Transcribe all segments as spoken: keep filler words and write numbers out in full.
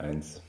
Eins.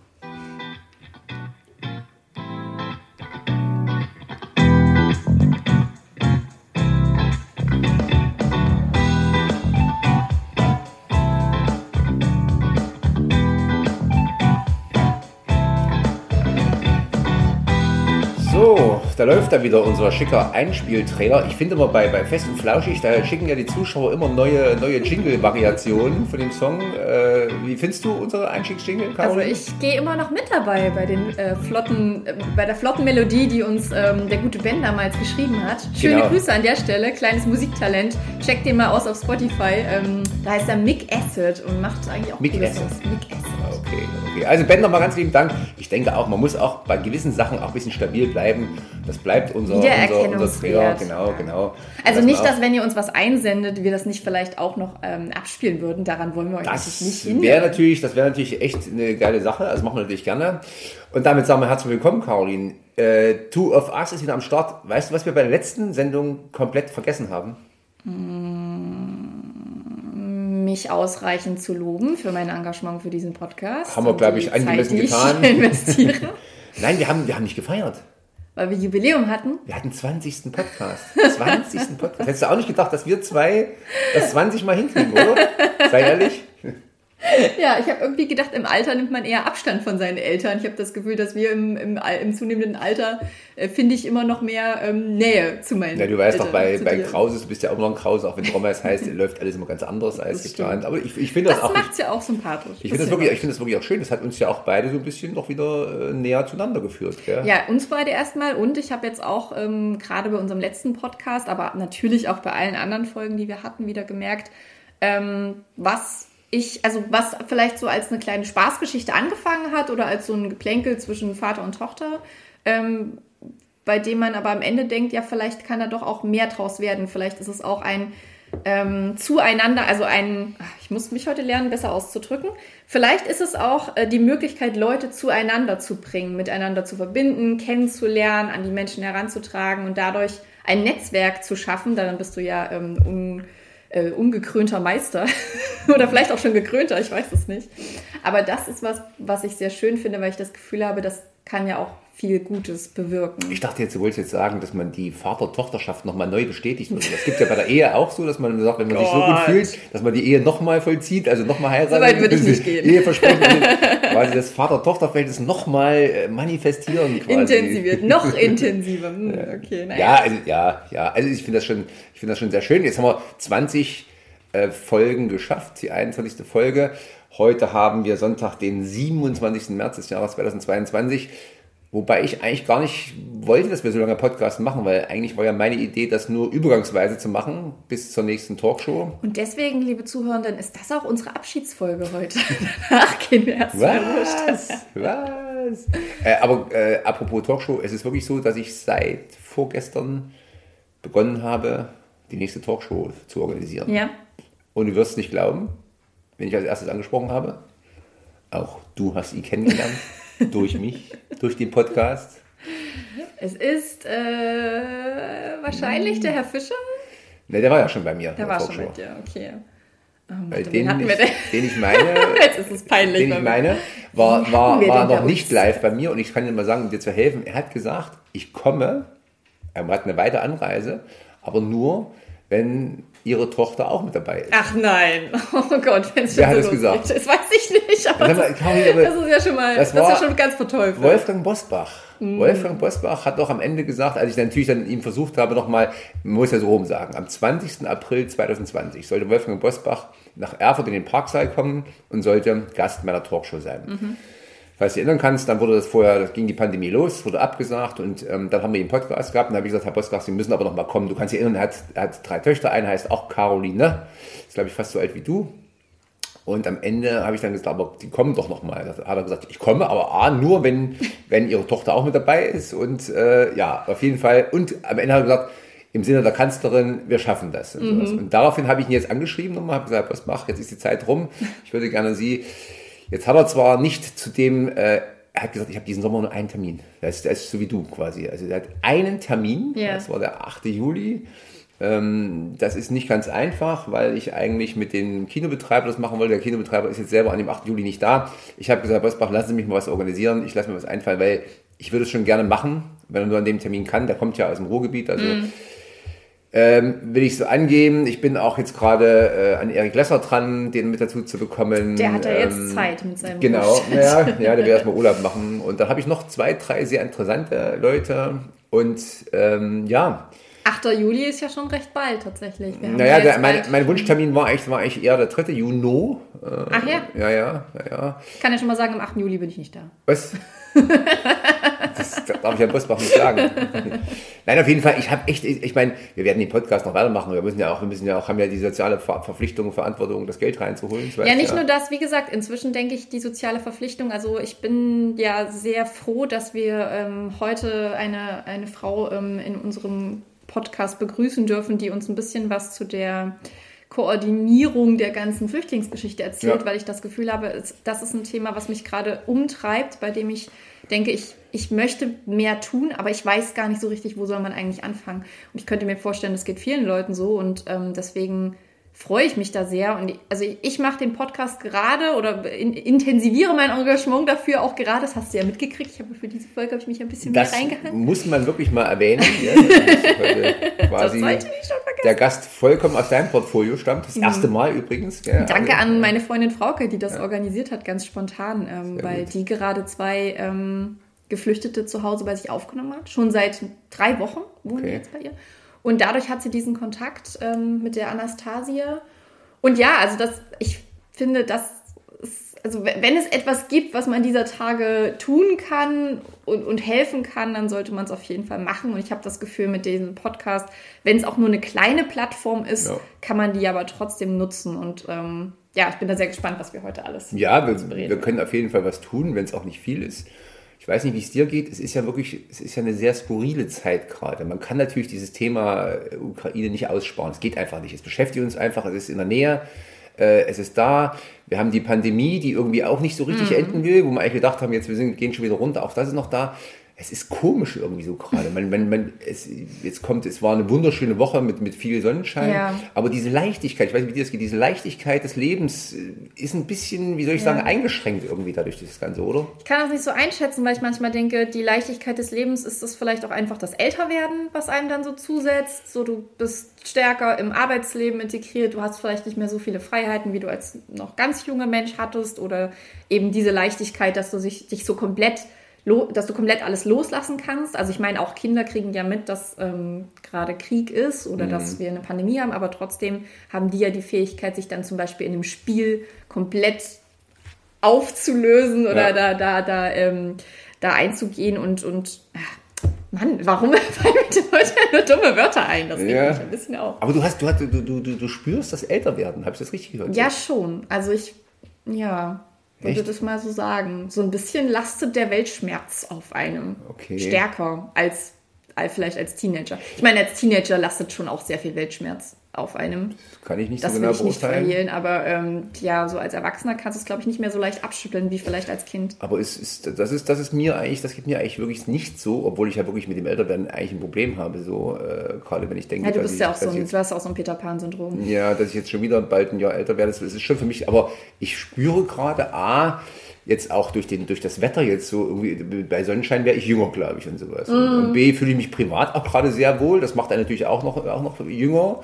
So, da läuft da wieder unser schicker Einspieltrailer. Ich finde immer bei, bei Fest und Flauschig, da schicken ja die Zuschauer immer neue, neue Jingle-Variationen von dem Song. Äh, wie findest du unsere Einstiegsjingle, Caroline? Also ich gehe immer noch mit dabei bei den äh, flotten, äh, bei der flotten Melodie, die uns ähm, der gute Ben damals geschrieben hat. Schöne Genau. Grüße an der Stelle, kleines Musiktalent. Checkt den mal aus auf Spotify. Ähm, da heißt er Mick Acid und macht eigentlich auch Mick coole Acid. Songs. Mick Acid. Okay, okay. Also Ben, nochmal ganz lieben Dank. Ich denke auch, man muss auch bei gewissen Sachen auch ein bisschen stabil bleiben. Das bleibt unser, unser, unser Trailer. Genau, genau. Also Das nicht, auch, dass wenn ihr uns was einsendet, wir das nicht vielleicht auch noch ähm, abspielen würden. Daran wollen wir euch natürlich nicht das hindern. wäre natürlich, das wäre natürlich echt eine geile Sache. Das machen wir natürlich gerne. Und damit sagen wir herzlich willkommen, Caroline. Äh, Two of Us ist wieder am Start. Weißt du, was wir bei der letzten Sendung komplett vergessen haben? Mich ausreichend zu loben für mein Engagement für diesen Podcast. Haben wir, und glaube die ich, angemessen Zeit, die getan. Ich investiere, Nein, wir haben, wir haben nicht gefeiert. weil wir Jubiläum hatten. Wir hatten zwanzigsten Podcast. zwanzigsten Podcast. Hättest du auch nicht gedacht, dass wir zwei das zwanzig Mal hinkriegen, oder? Sei ehrlich. Ja, ich habe irgendwie gedacht, im Alter nimmt man eher Abstand von seinen Eltern. Ich habe das Gefühl, dass wir im, im, im zunehmenden Alter, äh, finde ich, immer noch mehr ähm, Nähe zu meinen Ja, du weißt Eltern. doch, bei, zu bei dir. Krause, du bist ja auch noch ein Krause, auch wenn Rommers heißt, läuft alles immer ganz anders als Das geplant. stimmt. Aber ich, ich finde das, Das auch. macht es ja auch sympathisch. Ich finde das, wirklich, ich finde das wirklich auch schön. Das hat uns ja auch beide so ein bisschen noch wieder äh, näher zueinander geführt. Gell? Ja, uns beide erstmal. Und ich habe jetzt auch ähm, gerade bei unserem letzten Podcast, aber natürlich auch bei allen anderen Folgen, die wir hatten, wieder gemerkt, ähm, was ich, also was vielleicht so als eine kleine Spaßgeschichte angefangen hat oder als so ein Geplänkel zwischen Vater und Tochter, ähm, bei dem man aber am Ende denkt, ja, vielleicht kann da doch auch mehr draus werden. Vielleicht ist es auch ein ähm, Zueinander, also ein, ach, ich muss mich heute lernen, besser auszudrücken. Vielleicht ist es auch äh, die Möglichkeit, Leute zueinander zu bringen, miteinander zu verbinden, kennenzulernen, an die Menschen heranzutragen und dadurch ein Netzwerk zu schaffen. Dann bist du ja ähm, un, äh, ungekrönter Meister oder vielleicht auch schon gekrönter, ich weiß es nicht. Aber das ist was, was ich sehr schön finde, weil ich das Gefühl habe, das kann ja auch viel Gutes bewirken. Ich dachte jetzt, du wolltest jetzt sagen, dass man die Vater-Tochter-Schaft nochmal neu bestätigt. Das gibt ja bei der Ehe auch so, dass man sagt, wenn man sich so gut fühlt, dass man die Ehe nochmal vollzieht, also nochmal heiratet. So weit würde ich nicht gehen. Eheversprechen, quasi das Vater-Tochter-Verhältnis nochmal manifestieren. Quasi. Intensiviert, noch intensiver. Hm, okay, naja. Ja, also, ja, ja, also ich finde das schon, ich finde das schon sehr schön. Jetzt haben wir zwanzig äh, Folgen geschafft, die einundzwanzigste Folge. Heute haben wir Sonntag, den siebenundzwanzigsten März des Jahres zweitausendzweiundzwanzig. Wobei ich eigentlich gar nicht wollte, dass wir so lange Podcast machen, weil eigentlich war ja meine Idee, das nur übergangsweise zu machen, bis zur nächsten Talkshow. Und deswegen, liebe Zuhörenden, ist das auch unsere Abschiedsfolge heute. Danach gehen wir erst mal Was? Was? Äh, aber äh, apropos Talkshow, es ist wirklich so, dass ich seit vorgestern begonnen habe, die nächste Talkshow zu organisieren. Ja. Und du wirst nicht glauben, wenn ich als erstes angesprochen habe, auch du hast ihn kennengelernt. Durch mich, durch den Podcast. Es ist äh, wahrscheinlich der Herr Fischer. Ne, der war ja schon bei mir. Der war schon mit dir, okay. Oh, Weil warte, den, hatten ich, wir denn? den ich meine, Jetzt ist es peinlich. den ich weil meine, war, Wen war, hatten wir war denn bei noch nicht uns? live bei mir und ich kann dir mal sagen, um dir zu helfen, er hat gesagt, ich komme, er hat eine weite Anreise, aber nur, wenn ihre Tochter auch mit dabei ist. Ach nein, oh Gott, wenn es Wer hat so das gesagt? geht. Das weiß ich nicht, aber Sag mal, das, Karin, aber das ist ja schon mal, das das, war ist ja schon ganz verteufelt. Wolfgang Bosbach. Mhm. Wolfgang Bosbach hat doch am Ende gesagt, als ich dann natürlich dann ihm versucht habe, nochmal, man muss ja so rum sagen, am zwanzigsten April zweitausendzwanzig sollte Wolfgang Bosbach nach Erfurt in den Parksaal kommen und sollte Gast meiner Talkshow sein. Mhm. Falls du dich erinnern kannst, dann wurde das vorher, das ging die Pandemie los, wurde abgesagt und ähm, dann haben wir den Podcast gehabt und dann habe ich gesagt, Herr Bosbach, Sie müssen aber noch mal kommen. Du kannst dich erinnern, er hat, er hat drei Töchter, eine heißt auch Caroline, ist glaube ich fast so alt wie du. Und am Ende habe ich dann gesagt, aber die kommen doch noch mal. Da hat er gesagt, ich komme, aber A, nur wenn, wenn ihre Tochter auch mit dabei ist und äh, ja, auf jeden Fall. Und am Ende hat er gesagt, im Sinne der Kanzlerin, wir schaffen das. Und, mhm. und daraufhin habe ich ihn jetzt angeschrieben nochmal, habe gesagt, was mach, jetzt ist die Zeit rum, ich würde gerne Sie... Jetzt hat er zwar nicht zu dem, äh, er hat gesagt, ich habe diesen Sommer nur einen Termin. Das ist, das ist so wie du quasi. Also er hat einen Termin, ja. Das war der achte Juli. Ähm, das ist nicht ganz einfach, weil ich eigentlich mit dem Kinobetreiber das machen wollte. Der Kinobetreiber ist jetzt selber an dem achten Juli nicht da. Ich habe gesagt, Bosbach, lassen Sie mich mal was organisieren. Ich lasse mir was einfallen, weil ich würde es schon gerne machen, wenn er nur an dem Termin kann. Der kommt ja aus dem Ruhrgebiet, also mm. ähm, will ich so angeben. Ich bin auch jetzt gerade äh, an Erik Lesser dran, den mit dazu zu bekommen. Der hat ja ähm, jetzt Zeit mit seinem Genau, ja, ja, der will erstmal Urlaub machen. Und dann habe ich noch zwei, drei sehr interessante Leute. Und ähm, ja... achter Juli ist ja schon recht bald tatsächlich. Wir naja, der, mein, mein Wunschtermin war eigentlich, war eigentlich eher der dritte Juni. Äh, Ach ja? Ja, ja, ja, ja. Ich kann ja schon mal sagen, am achten Juli bin ich nicht da. Was? Das darf ich ja Bosbach nicht sagen. Nein, auf jeden Fall, ich habe echt, ich meine, wir werden den Podcast noch weitermachen. Wir müssen ja auch, wir müssen ja auch, haben ja die soziale Ver- Verpflichtung, Verantwortung, das Geld reinzuholen. Ja, nicht ja. nur das, wie gesagt, inzwischen denke ich, die soziale Verpflichtung, also ich bin ja sehr froh, dass wir ähm, heute eine, eine Frau ähm, in unserem Podcast begrüßen dürfen, die uns ein bisschen was zu der Koordinierung der ganzen Flüchtlingsgeschichte erzählt, ja. weil ich das Gefühl habe, das ist ein Thema, was mich gerade umtreibt, bei dem ich denke, ich, ich möchte mehr tun, aber ich weiß gar nicht so richtig, wo soll man eigentlich anfangen. Und ich könnte mir vorstellen, das geht vielen Leuten so und ähm, deswegen freue ich mich da sehr. Und ich, also ich mache den Podcast gerade oder in, intensiviere mein Engagement dafür auch gerade. Das hast du ja mitgekriegt. Ich habe für diese Folge habe ich mich ein bisschen das mehr reingehangen. Muss man wirklich mal erwähnen. Ja, das quasi das sollte ich schon vergessen. Der Gast vollkommen aus deinem Portfolio stammt. Das erste Mal übrigens. Ja, Danke an meine Freundin Frauke, die das ja. organisiert hat, ganz spontan, ähm, weil gut. die gerade zwei ähm, Geflüchtete zu Hause bei sich aufgenommen hat. Schon seit drei Wochen wohnen okay. die jetzt bei ihr. Und dadurch hat sie diesen Kontakt ähm, mit der Anastasia. Und ja, also das, ich finde, das ist, also wenn es etwas gibt, was man dieser Tage tun kann und, und helfen kann, dann sollte man es auf jeden Fall machen. Und ich habe das Gefühl, mit diesem Podcast, wenn es auch nur eine kleine Plattform ist, ja. kann man die aber trotzdem nutzen. Und ähm, ja, ich bin da sehr gespannt, was wir heute alles Ja, wir, wir können auf jeden Fall was tun, wenn es auch nicht viel ist. Ich weiß nicht, wie es dir geht. Es ist ja wirklich, es ist ja eine sehr skurrile Zeit gerade. Man kann natürlich dieses Thema Ukraine nicht aussparen. Es geht einfach nicht. Es beschäftigt uns einfach. Es ist in der Nähe. Äh, es ist da. Wir haben die Pandemie, die irgendwie auch nicht so richtig mhm. enden will, wo wir eigentlich gedacht haben, jetzt wir sind, gehen schon wieder runter. Auch das ist noch da. Es ist komisch irgendwie so gerade. Man, man, man, es, jetzt kommt, es war eine wunderschöne Woche mit, mit viel Sonnenschein, ja. aber diese Leichtigkeit, ich weiß nicht, wie dir das geht, diese Leichtigkeit des Lebens ist ein bisschen, wie soll ich ja. sagen, eingeschränkt irgendwie dadurch das Ganze, oder? Ich kann das nicht so einschätzen, weil ich manchmal denke, die Leichtigkeit des Lebens ist das vielleicht auch einfach das Älterwerden, was einem dann so zusetzt. So, du bist stärker im Arbeitsleben integriert, du hast vielleicht nicht mehr so viele Freiheiten, wie du als noch ganz junger Mensch hattest, oder eben diese Leichtigkeit, dass du sich, dich so komplett dass du komplett alles loslassen kannst. Also ich meine, auch Kinder kriegen ja mit, dass ähm, gerade Krieg ist oder mhm. dass wir eine Pandemie haben, aber trotzdem haben die ja die Fähigkeit, sich dann zum Beispiel in einem Spiel komplett aufzulösen oder ja. da, da, da, ähm, da einzugehen und, und ach, Mann, warum fallen mir denn heute nur dumme Wörter ein? Das regt ja. mich ein bisschen auf. Aber du hast, du, hast, du, du, du, du spürst das Älterwerden, habe ich das richtig gehört? Ja, schon. Also ich, ja... würde Echt? das mal so sagen. So ein bisschen lastet der Weltschmerz auf einem. Okay. Stärker als, als vielleicht als Teenager. Ich meine, als Teenager lastet schon auch sehr viel Weltschmerz auf einem. Kann ich nicht das so genau beurteilen. Das will ich nicht verhehlen, aber ähm, ja, so als Erwachsener kannst du es, glaube ich, nicht mehr so leicht abschütteln, wie vielleicht als Kind. Aber es ist, das ist, das ist mir eigentlich, das geht mir eigentlich wirklich nicht so, obwohl ich ja wirklich mit dem Älterwerden eigentlich ein Problem habe, so, äh, gerade wenn ich denke... Ja, du bist ich, ja auch so ein, jetzt, du hast auch so ein Peter-Pan-Syndrom. Ja, dass ich jetzt schon wieder bald ein Jahr älter werde, das ist schon für mich, aber ich spüre gerade, A, jetzt auch durch, den, durch das Wetter jetzt so irgendwie, bei Sonnenschein wäre ich jünger, glaube ich, und sowas. Mm. Und, und B, fühle ich mich privat auch gerade sehr wohl, das macht einen natürlich auch noch, auch noch jünger.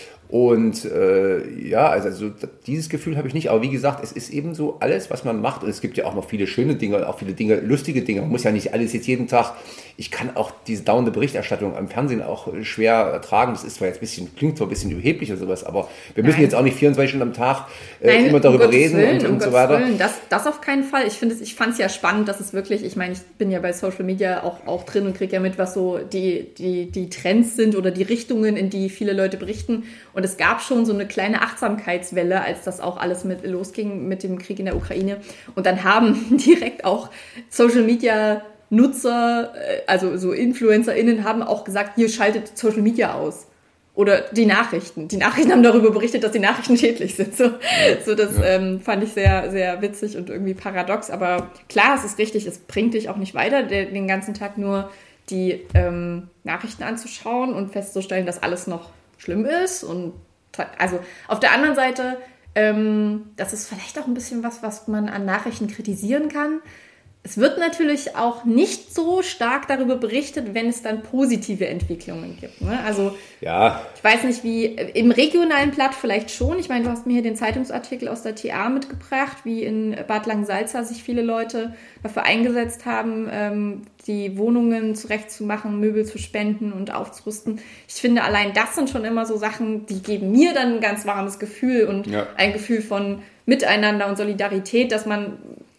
Und äh, ja, also, also dieses Gefühl habe ich nicht. Aber wie gesagt, es ist eben so alles, was man macht. Und es gibt ja auch noch viele schöne Dinge, auch viele Dinge, lustige Dinge. Man muss ja nicht alles jetzt jeden Tag. Ich kann auch diese dauernde Berichterstattung am Fernsehen auch schwer ertragen. Das ist zwar jetzt ein bisschen, klingt zwar ein bisschen überheblich oder sowas, aber wir müssen Nein. jetzt auch nicht vierundzwanzig Stunden am Tag äh, Nein, immer darüber um reden Willen, und, und um so weiter. Das, das auf keinen Fall. Ich finde es, ich fand es ja spannend, dass es wirklich, ich meine, ich bin ja bei Social Media auch, auch drin und kriege ja mit, was so die, die, die Trends sind oder die Richtungen, in die viele Leute berichten. Und es gab schon so eine kleine Achtsamkeitswelle, als das auch alles mit losging mit dem Krieg in der Ukraine. Und dann haben direkt auch Social Media Nutzer, also so InfluencerInnen haben auch gesagt, hier schaltet Social Media aus. Oder die Nachrichten. Die Nachrichten haben darüber berichtet, dass die Nachrichten schädlich sind. So, ja, so das ja. ähm, fand ich sehr, sehr witzig und irgendwie paradox. Aber klar, es ist richtig, es bringt dich auch nicht weiter, den, den ganzen Tag nur die ähm, Nachrichten anzuschauen und festzustellen, dass alles noch schlimm ist. Und also auf der anderen Seite, ähm, das ist vielleicht auch ein bisschen was, was man an Nachrichten kritisieren kann. Es wird natürlich auch nicht so stark darüber berichtet, wenn es dann positive Entwicklungen gibt. Ne? Also ja. Ich weiß nicht, wie im regionalen Blatt vielleicht schon. Ich meine, du hast mir hier den Zeitungsartikel aus der T A mitgebracht, wie in Bad Langensalza sich viele Leute dafür eingesetzt haben, ähm, die Wohnungen zurechtzumachen, Möbel zu spenden und aufzurüsten. Ich finde, allein das sind schon immer so Sachen, die geben mir dann ein ganz warmes Gefühl und ja. ein Gefühl von Miteinander und Solidarität, dass man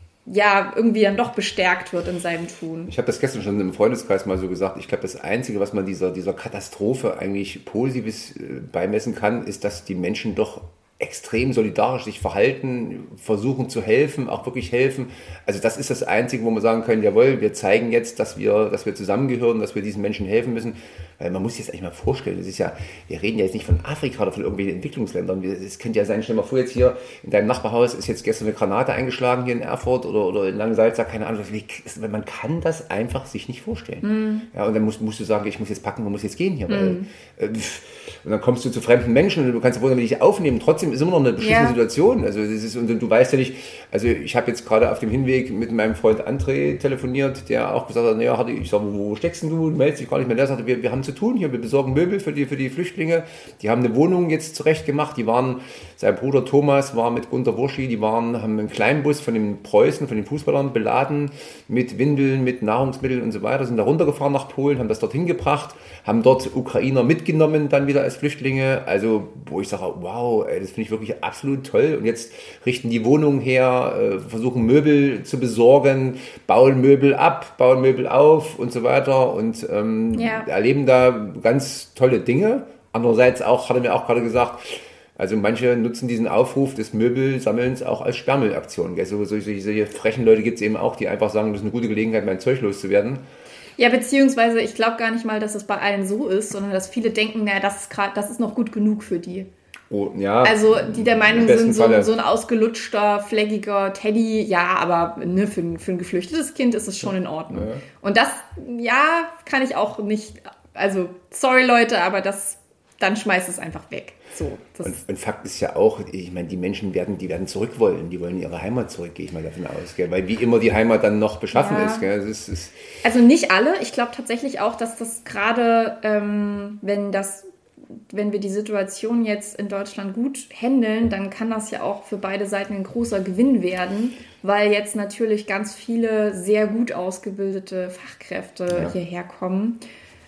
ja, irgendwie dann doch bestärkt wird in seinem Tun. Ich habe das gestern schon im Freundeskreis mal so gesagt. Ich glaube, das Einzige, was man dieser, dieser Katastrophe eigentlich Positives beimessen kann, ist, dass die Menschen doch extrem solidarisch sich verhalten, versuchen zu helfen, auch wirklich helfen. Also das ist das Einzige, wo wir sagen können, jawohl, wir zeigen jetzt, dass wir, dass wir zusammengehören, dass wir diesen Menschen helfen müssen. Weil man muss sich das eigentlich mal vorstellen, das ist ja, wir reden ja jetzt nicht von Afrika oder von irgendwelchen Entwicklungsländern. Es könnte ja sein, stell dir mal vor, jetzt hier in deinem Nachbarhaus ist jetzt gestern eine Granate eingeschlagen hier in Erfurt oder, oder in Langensalza, keine Ahnung. Man kann das einfach sich nicht vorstellen. Mm. Ja, und dann musst, musst du sagen, ich muss jetzt packen, man muss jetzt gehen hier. Weil, mm. äh, und dann kommst du zu fremden Menschen und du kannst wunderbar dich aufnehmen. Trotzdem ist immer noch eine beschissene yeah. Situation. Also das ist, und du weißt ja nicht, also ich habe jetzt gerade auf dem Hinweg mit meinem Freund André telefoniert, der auch gesagt hat, naja, ich sage, wo steckst denn du? Du meldest dich gar nicht mehr. Der sagte, wir, wir haben zu tun hier, wir besorgen Möbel für die, für die Flüchtlinge. Die haben eine Wohnung jetzt zurecht gemacht. Die waren, sein Bruder Thomas war mit Gunter Wurschi, die waren, haben einen Kleinbus von den Preußen, von den Fußballern beladen mit Windeln, mit Nahrungsmitteln und so weiter, sind da runtergefahren nach Polen, haben das dorthin gebracht, haben dort Ukrainer mitgenommen, dann wieder als Flüchtlinge. Also, wo ich sage, wow, ey, das finde ich wirklich absolut toll. Und jetzt richten die Wohnungen her, äh, versuchen Möbel zu besorgen, bauen Möbel ab, bauen Möbel auf und so weiter und ähm, ja. erleben da ganz tolle Dinge. Andererseits auch, hat er mir auch gerade gesagt, also manche nutzen diesen Aufruf des Möbelsammelns auch als Sperrmüllaktion. So, solche, solche frechen Leute gibt es eben auch, die einfach sagen, das ist eine gute Gelegenheit, mein Zeug loszuwerden. Ja, beziehungsweise ich glaube gar nicht mal, dass es bei allen so ist, sondern dass viele denken, naja, das ist gerade, das ist noch gut genug für die. Oh, ja, also die der Meinung sind, so, so ein ausgelutschter, fleckiger Teddy, ja, aber ne, für, für ein geflüchtetes Kind ist es schon in Ordnung. Ja. Und das, ja, kann ich auch nicht, also sorry Leute, aber das, dann schmeißt es einfach weg. So, das und, und Fakt ist ja auch, ich meine, die Menschen werden, die werden zurück wollen, die wollen in ihre Heimat zurück, gehe ich mal davon aus, gell? Weil wie immer die Heimat dann noch beschaffen ja. ist. Gell? Das ist, ist. Also nicht alle, ich glaube tatsächlich auch, dass das gerade, ähm, wenn das wenn wir die Situation jetzt in Deutschland gut handeln, dann kann das ja auch für beide Seiten ein großer Gewinn werden, weil jetzt natürlich ganz viele sehr gut ausgebildete Fachkräfte ja. hierher kommen,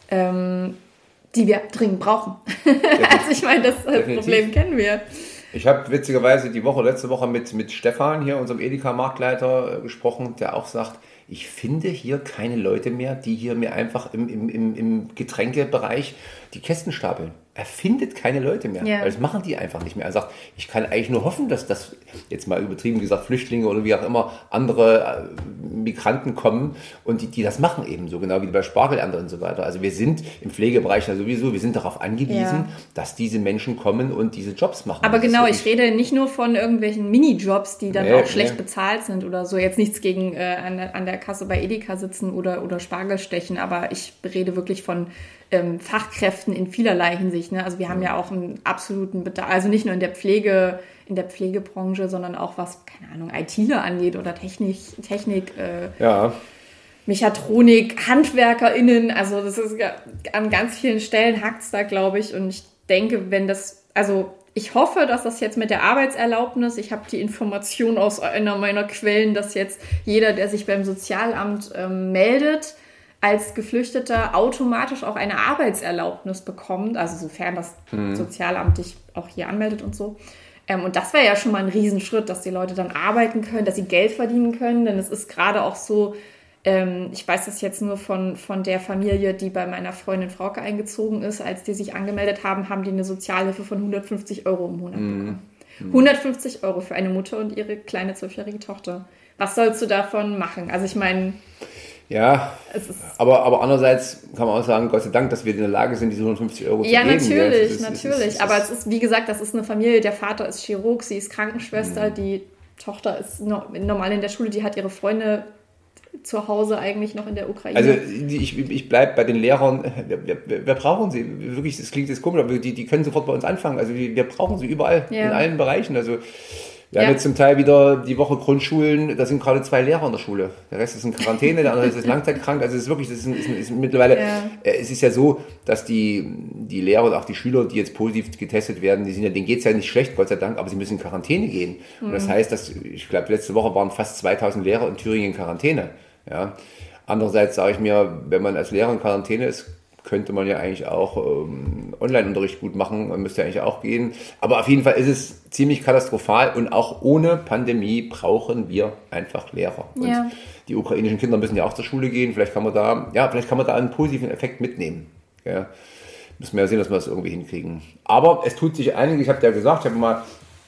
ähm, die wir dringend brauchen. Also ich meine, das Definitiv. Problem kennen wir. Ich habe witzigerweise die Woche, letzte Woche mit, mit Stefan, hier unserem Edeka-Marktleiter, äh, gesprochen, der auch sagt, ich finde hier keine Leute mehr, die hier mir einfach im, im, im, im Getränkebereich die Kästen stapeln. Er findet keine Leute mehr. Yeah. Das machen die einfach nicht mehr. Er sagt, ich kann eigentlich nur hoffen, dass das, jetzt mal übertrieben gesagt, Flüchtlinge oder wie auch immer, andere äh, Migranten kommen und die, die das machen eben so, genau wie bei Spargelernte und so weiter. Also wir sind im Pflegebereich ja sowieso, wir sind darauf angewiesen, ja. dass diese Menschen kommen und diese Jobs machen. Aber genau, ich rede nicht nur von irgendwelchen Minijobs, die dann nee, auch schlecht nee. bezahlt sind oder so. Jetzt nichts gegen äh, an, der, an der Kasse bei Edeka sitzen oder, oder Spargel stechen, aber ich rede wirklich von ähm, Fachkräften in vielerlei Hinsicht. Ne? Also wir haben ja auch einen absoluten Bedarf, also nicht nur in der Pflege, in der Pflegebranche, sondern auch was, keine Ahnung, ITler angeht oder Technik, Technik äh, ja. Mechatronik, HandwerkerInnen, also das ist ja, an ganz vielen Stellen hackt es da, glaube ich, und ich denke, wenn das, also ich hoffe, dass das jetzt mit der Arbeitserlaubnis, ich habe die Information aus einer meiner Quellen, dass jetzt jeder, der sich beim Sozialamt ähm, meldet, als Geflüchteter automatisch auch eine Arbeitserlaubnis bekommt, also sofern das mhm. Sozialamt dich auch hier anmeldet und so. Ähm, und das wäre ja schon mal ein Riesenschritt, dass die Leute dann arbeiten können, dass sie Geld verdienen können, denn es ist gerade auch so, ähm, ich weiß das jetzt nur von, von der Familie, die bei meiner Freundin Frauke eingezogen ist, als die sich angemeldet haben, haben die eine Sozialhilfe von hundertfünfzig Euro im Monat mhm. bekommen. Mhm. hundertfünfzig Euro für eine Mutter und ihre kleine zwölfjährige Tochter. Was sollst du davon machen? Also ich meine... Ja, aber, aber andererseits kann man auch sagen, Gott sei Dank, dass wir in der Lage sind, diese hundertfünfzig Euro zu ja, geben. Natürlich, ja, natürlich, ist, natürlich. Ist, ist, aber es ist, wie gesagt, das ist eine Familie, der Vater ist Chirurg, sie ist Krankenschwester, mhm. die Tochter ist no, normal in der Schule, die hat ihre Freunde zu Hause eigentlich noch in der Ukraine? Also ich, ich bleibe bei den Lehrern, wir, wir, wir brauchen sie, wirklich, das klingt jetzt komisch, aber die, die können sofort bei uns anfangen, also wir, wir brauchen sie überall, ja. in allen Bereichen, also wir ja. haben jetzt zum Teil wieder die Woche Grundschulen, da sind gerade zwei Lehrer in der Schule. Der Rest ist in Quarantäne, der andere ist langzeitkrank. Also es ist wirklich, das ist, ist, ist mittlerweile, ja. es ist ja so, dass die, die Lehrer und auch die Schüler, die jetzt positiv getestet werden, die sind ja, denen geht's ja nicht schlecht, Gott sei Dank, aber sie müssen in Quarantäne gehen. Mhm. Und das heißt, dass, ich glaube, letzte Woche waren fast zweitausend Lehrer in Thüringen in Quarantäne. Ja. Andererseits sage ich mir, wenn man als Lehrer in Quarantäne ist, könnte man ja eigentlich auch ähm, Online-Unterricht gut machen, man müsste ja eigentlich auch gehen. Aber auf jeden Fall ist es ziemlich katastrophal und auch ohne Pandemie brauchen wir einfach Lehrer. Und ja. die ukrainischen Kinder müssen ja auch zur Schule gehen, vielleicht kann man da, ja, vielleicht kann man da einen positiven Effekt mitnehmen. Ja. Müssen wir ja sehen, dass wir das irgendwie hinkriegen. Aber es tut sich einiges, ich habe ja gesagt, ich habe mal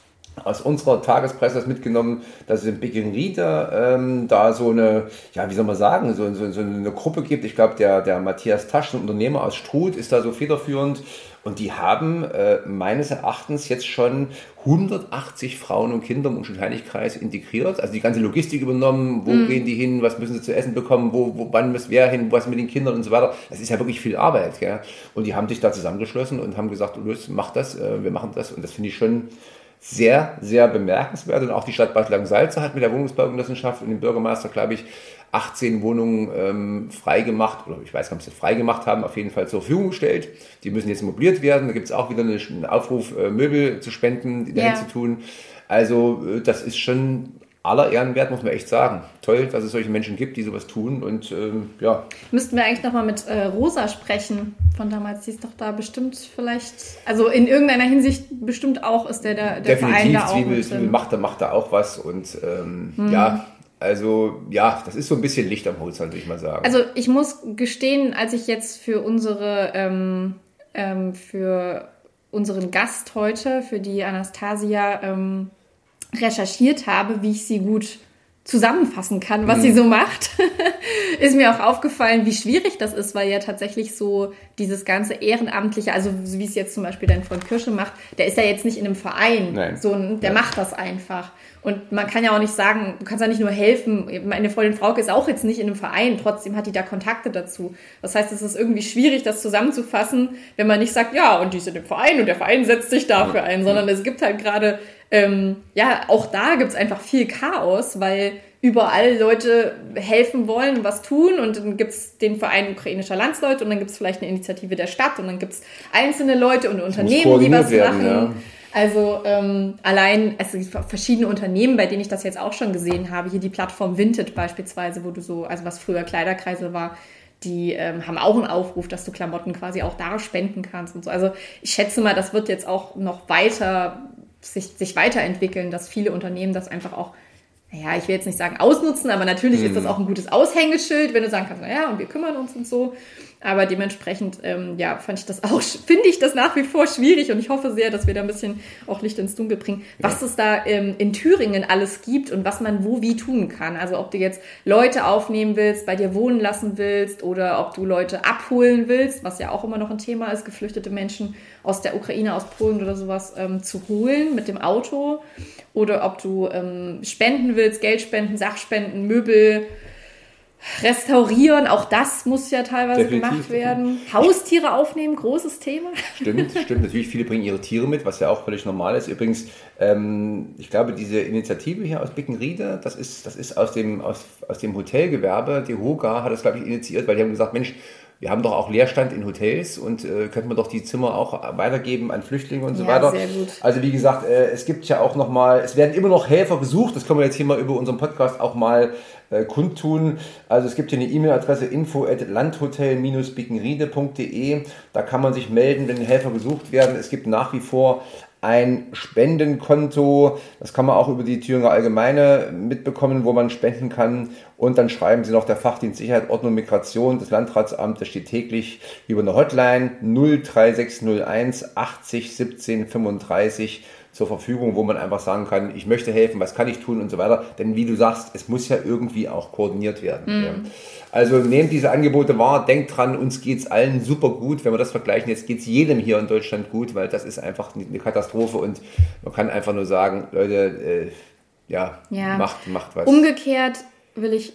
aus unserer Tagespresse das mitgenommen, dass es in Bickenriede ähm, da so eine, ja, wie soll man sagen, so, so, so eine Gruppe gibt. Ich glaube, der, der Matthias Tasch, ein Unternehmer aus Struth, ist da so federführend. Und die haben äh, meines Erachtens jetzt schon hundertachtzig Frauen und Kinder im Unschulheiligkreis integriert. Also die ganze Logistik übernommen. Wo mhm. gehen die hin? Was müssen sie zu essen bekommen? Wo, wo, wann muss wer hin? Was mit den Kindern und so weiter? Das ist ja wirklich viel Arbeit. Gell? Und die haben sich da zusammengeschlossen und haben gesagt, los, mach das, äh, wir machen das. Und das finde ich schon sehr, sehr bemerkenswert. Und auch die Stadt Bad Langensalza hat mit der Wohnungsbaugenossenschaft und dem Bürgermeister, glaube ich, achtzehn Wohnungen ähm, freigemacht, oder ich weiß gar nicht, ob sie freigemacht haben, auf jeden Fall zur Verfügung gestellt. Die müssen jetzt mobiliert werden. Da gibt es auch wieder eine, einen Aufruf, äh, Möbel zu spenden, die dahin ja. zu tun. Also äh, das ist schon aller Ehren wert, muss man echt sagen. Toll, dass es solche Menschen gibt, die sowas tun. Und ähm, ja. Müssten wir eigentlich nochmal mit äh, Rosa sprechen von damals. Die ist doch da bestimmt vielleicht, also in irgendeiner Hinsicht bestimmt auch, ist der, der, der Verein da auch. Definitiv, Zwiebel macht, macht da auch was. Und ähm, hm. ja, also ja, das ist so ein bisschen Licht am Horizont, würde ich mal sagen. Also ich muss gestehen, als ich jetzt für unsere, ähm, ähm, für unseren Gast heute, für die Anastasia, ähm, recherchiert habe, wie ich sie gut zusammenfassen kann, was mhm. sie so macht, ist mir auch aufgefallen, wie schwierig das ist, weil ja tatsächlich so dieses ganze Ehrenamtliche, also so wie es jetzt zum Beispiel dein Freund Kirsche macht, der ist ja jetzt nicht in einem Verein, Nein. so, der ja. macht das einfach. Und man kann ja auch nicht sagen, du kannst ja nicht nur helfen, meine Freundin Frauke ist auch jetzt nicht in einem Verein, trotzdem hat die da Kontakte dazu. Das heißt, es ist irgendwie schwierig, das zusammenzufassen, wenn man nicht sagt, ja, und die sind im Verein und der Verein setzt sich dafür ein, sondern es gibt halt gerade, ähm, ja, auch da gibt es einfach viel Chaos, weil überall Leute helfen wollen und was tun und dann gibt es den Verein ukrainischer Landsleute und dann gibt es vielleicht eine Initiative der Stadt und dann gibt es einzelne Leute und Unternehmen, die was werden, machen. Ja. Also ähm, allein, es gibt verschiedene Unternehmen, bei denen ich das jetzt auch schon gesehen habe. Hier die Plattform Vinted beispielsweise, wo du so, also was früher Kleiderkreisel war, die ähm, haben auch einen Aufruf, dass du Klamotten quasi auch da spenden kannst und so. Also ich schätze mal, das wird jetzt auch noch weiter sich, sich weiterentwickeln, dass viele Unternehmen das einfach auch, naja, ich will jetzt nicht sagen ausnutzen, aber natürlich mhm. ist das auch ein gutes Aushängeschild, wenn du sagen kannst, naja, und wir kümmern uns und so. Aber dementsprechend, ähm, ja, fand ich das auch, finde ich das nach wie vor schwierig und ich hoffe sehr, dass wir da ein bisschen auch Licht ins Dunkel bringen, was ja. es da ähm, in Thüringen alles gibt und was man wo wie tun kann. Also ob du jetzt Leute aufnehmen willst, bei dir wohnen lassen willst oder ob du Leute abholen willst, was ja auch immer noch ein Thema ist, geflüchtete Menschen aus der Ukraine, aus Polen oder sowas ähm, zu holen mit dem Auto oder ob du ähm, spenden willst, Geld spenden, Sachspenden, Möbel, restaurieren, auch das muss ja teilweise Definitiv. gemacht werden. Haustiere aufnehmen, großes Thema. Stimmt, stimmt. Natürlich, viele bringen ihre Tiere mit, was ja auch völlig normal ist. Übrigens, ähm, ich glaube, diese Initiative hier aus Bickenriede, das ist, das ist aus dem, aus, aus dem Hotelgewerbe. Die Hoga hat das, glaube ich, initiiert, weil die haben gesagt, Mensch, wir haben doch auch Leerstand in Hotels und äh, könnten wir doch die Zimmer auch weitergeben an Flüchtlinge und so ja, weiter. Sehr gut. Also wie gesagt, äh, es gibt ja auch nochmal, es werden immer noch Helfer gesucht, das können wir jetzt hier mal über unseren Podcast auch mal äh, kundtun. Also es gibt hier eine E-Mail-Adresse info at landhotel dash bickenriede punkt de, da kann man sich melden, wenn Helfer gesucht werden. Es gibt nach wie vor ein Spendenkonto, das kann man auch über die Thüringer Allgemeine mitbekommen, wo man spenden kann. Und dann schreiben sie noch der Fachdienst Sicherheit, Ordnung, Migration des Landratsamtes, steht täglich über eine Hotline null drei sechs null eins achtzig siebzehn fünfunddreißig zur Verfügung, wo man einfach sagen kann, ich möchte helfen, was kann ich tun und so weiter. Denn wie du sagst, es muss ja irgendwie auch koordiniert werden. Mm. Ja. Also nehmt diese Angebote wahr, denkt dran, uns geht's allen super gut. Wenn wir das vergleichen, jetzt geht's jedem hier in Deutschland gut, weil das ist einfach eine Katastrophe und man kann einfach nur sagen, Leute, äh, ja, ja, macht, macht was. Umgekehrt, will ich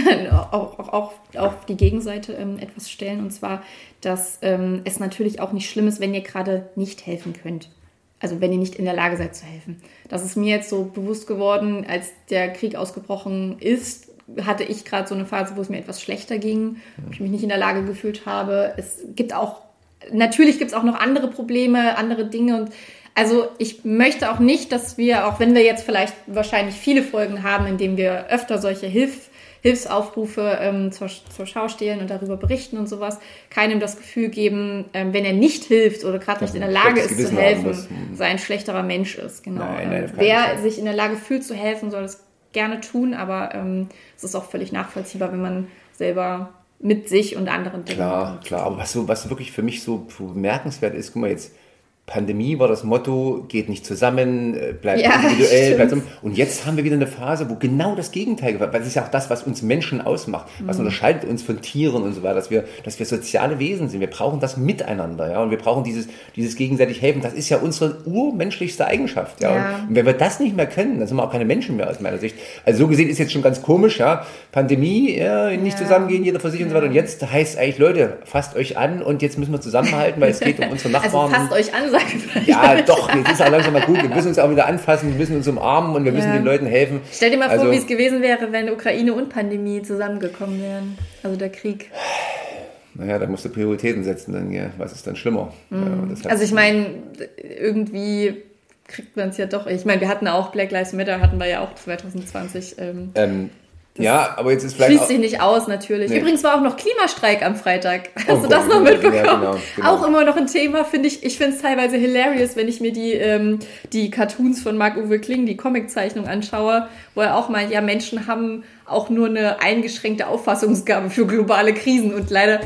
auch, auch, auch auf die Gegenseite ähm, etwas stellen. Und zwar, dass ähm, es natürlich auch nicht schlimm ist, wenn ihr gerade nicht helfen könnt. Also wenn ihr nicht in der Lage seid zu helfen. Das ist mir jetzt so bewusst geworden, als der Krieg ausgebrochen ist, hatte ich gerade so eine Phase, wo es mir etwas schlechter ging, wo ich mich nicht in der Lage gefühlt habe. Es gibt auch, natürlich gibt es auch noch andere Probleme, andere Dinge. Und also ich möchte auch nicht, dass wir, auch wenn wir jetzt vielleicht wahrscheinlich viele Folgen haben, in denen wir öfter solche Hilf Hilfsaufrufe ähm, zur, zur Schau stellen und darüber berichten und sowas, keinem das Gefühl geben, ähm, wenn er nicht hilft oder gerade nicht in der Lage ist zu helfen, sei ein schlechterer Mensch ist. Genau. Nein, nein, wer sich in der Lage fühlt zu helfen, soll das gerne tun, aber ähm, es ist auch völlig nachvollziehbar, wenn man selber mit sich und anderen Dingen Klar, kommt. Klar, aber was, so, was wirklich für mich so bemerkenswert ist, guck mal jetzt, Pandemie war das Motto, geht nicht zusammen, bleibt ja, individuell, bleibt zusammen. Und jetzt haben wir wieder eine Phase, wo genau das Gegenteil geworden ist. Weil das ist ja auch das, was uns Menschen ausmacht. Was mhm. unterscheidet uns von Tieren und so weiter, dass wir, dass wir soziale Wesen sind. Wir brauchen das miteinander, ja. Und wir brauchen dieses, dieses gegenseitig helfen. Das ist ja unsere urmenschlichste Eigenschaft, ja. ja. Und wenn wir das nicht mehr können, dann sind wir auch keine Menschen mehr aus meiner Sicht. Also so gesehen ist jetzt schon ganz komisch, ja. Pandemie, ja, nicht ja. zusammengehen, jeder für sich ja. und so weiter. Und jetzt heißt es eigentlich, Leute, fasst euch an und jetzt müssen wir zusammenhalten, weil es geht um unsere Nachbarn. Also fasst euch an, ja, doch, jetzt ist auch langsam mal gut. Wir müssen uns auch wieder anfassen, wir müssen uns umarmen und wir müssen ja. den Leuten helfen. Stell dir mal also, vor, wie es gewesen wäre, wenn Ukraine und Pandemie zusammengekommen wären. Also der Krieg. Naja, da musst du Prioritäten setzen, dann, ja. Was ist dann schlimmer? Mhm. Ja, also ich meine, irgendwie kriegt man es ja doch. Ich meine, wir hatten auch Black Lives Matter, hatten wir ja auch zwanzig zwanzig. Ähm, ähm, ja, aber jetzt ist vielleicht schließt sich nicht aus, natürlich. Nee. Übrigens war auch noch Klimastreik am Freitag. Hast oh, du das noch mitbekommen? Ja, genau, genau. Auch immer noch ein Thema, finde ich. Ich finde es teilweise hilarious, wenn ich mir die, ähm, die Cartoons von Marc-Uwe Kling, die Comiczeichnung anschaue, wo er auch meint, ja, Menschen haben auch nur eine eingeschränkte Auffassungsgabe für globale Krisen und leider...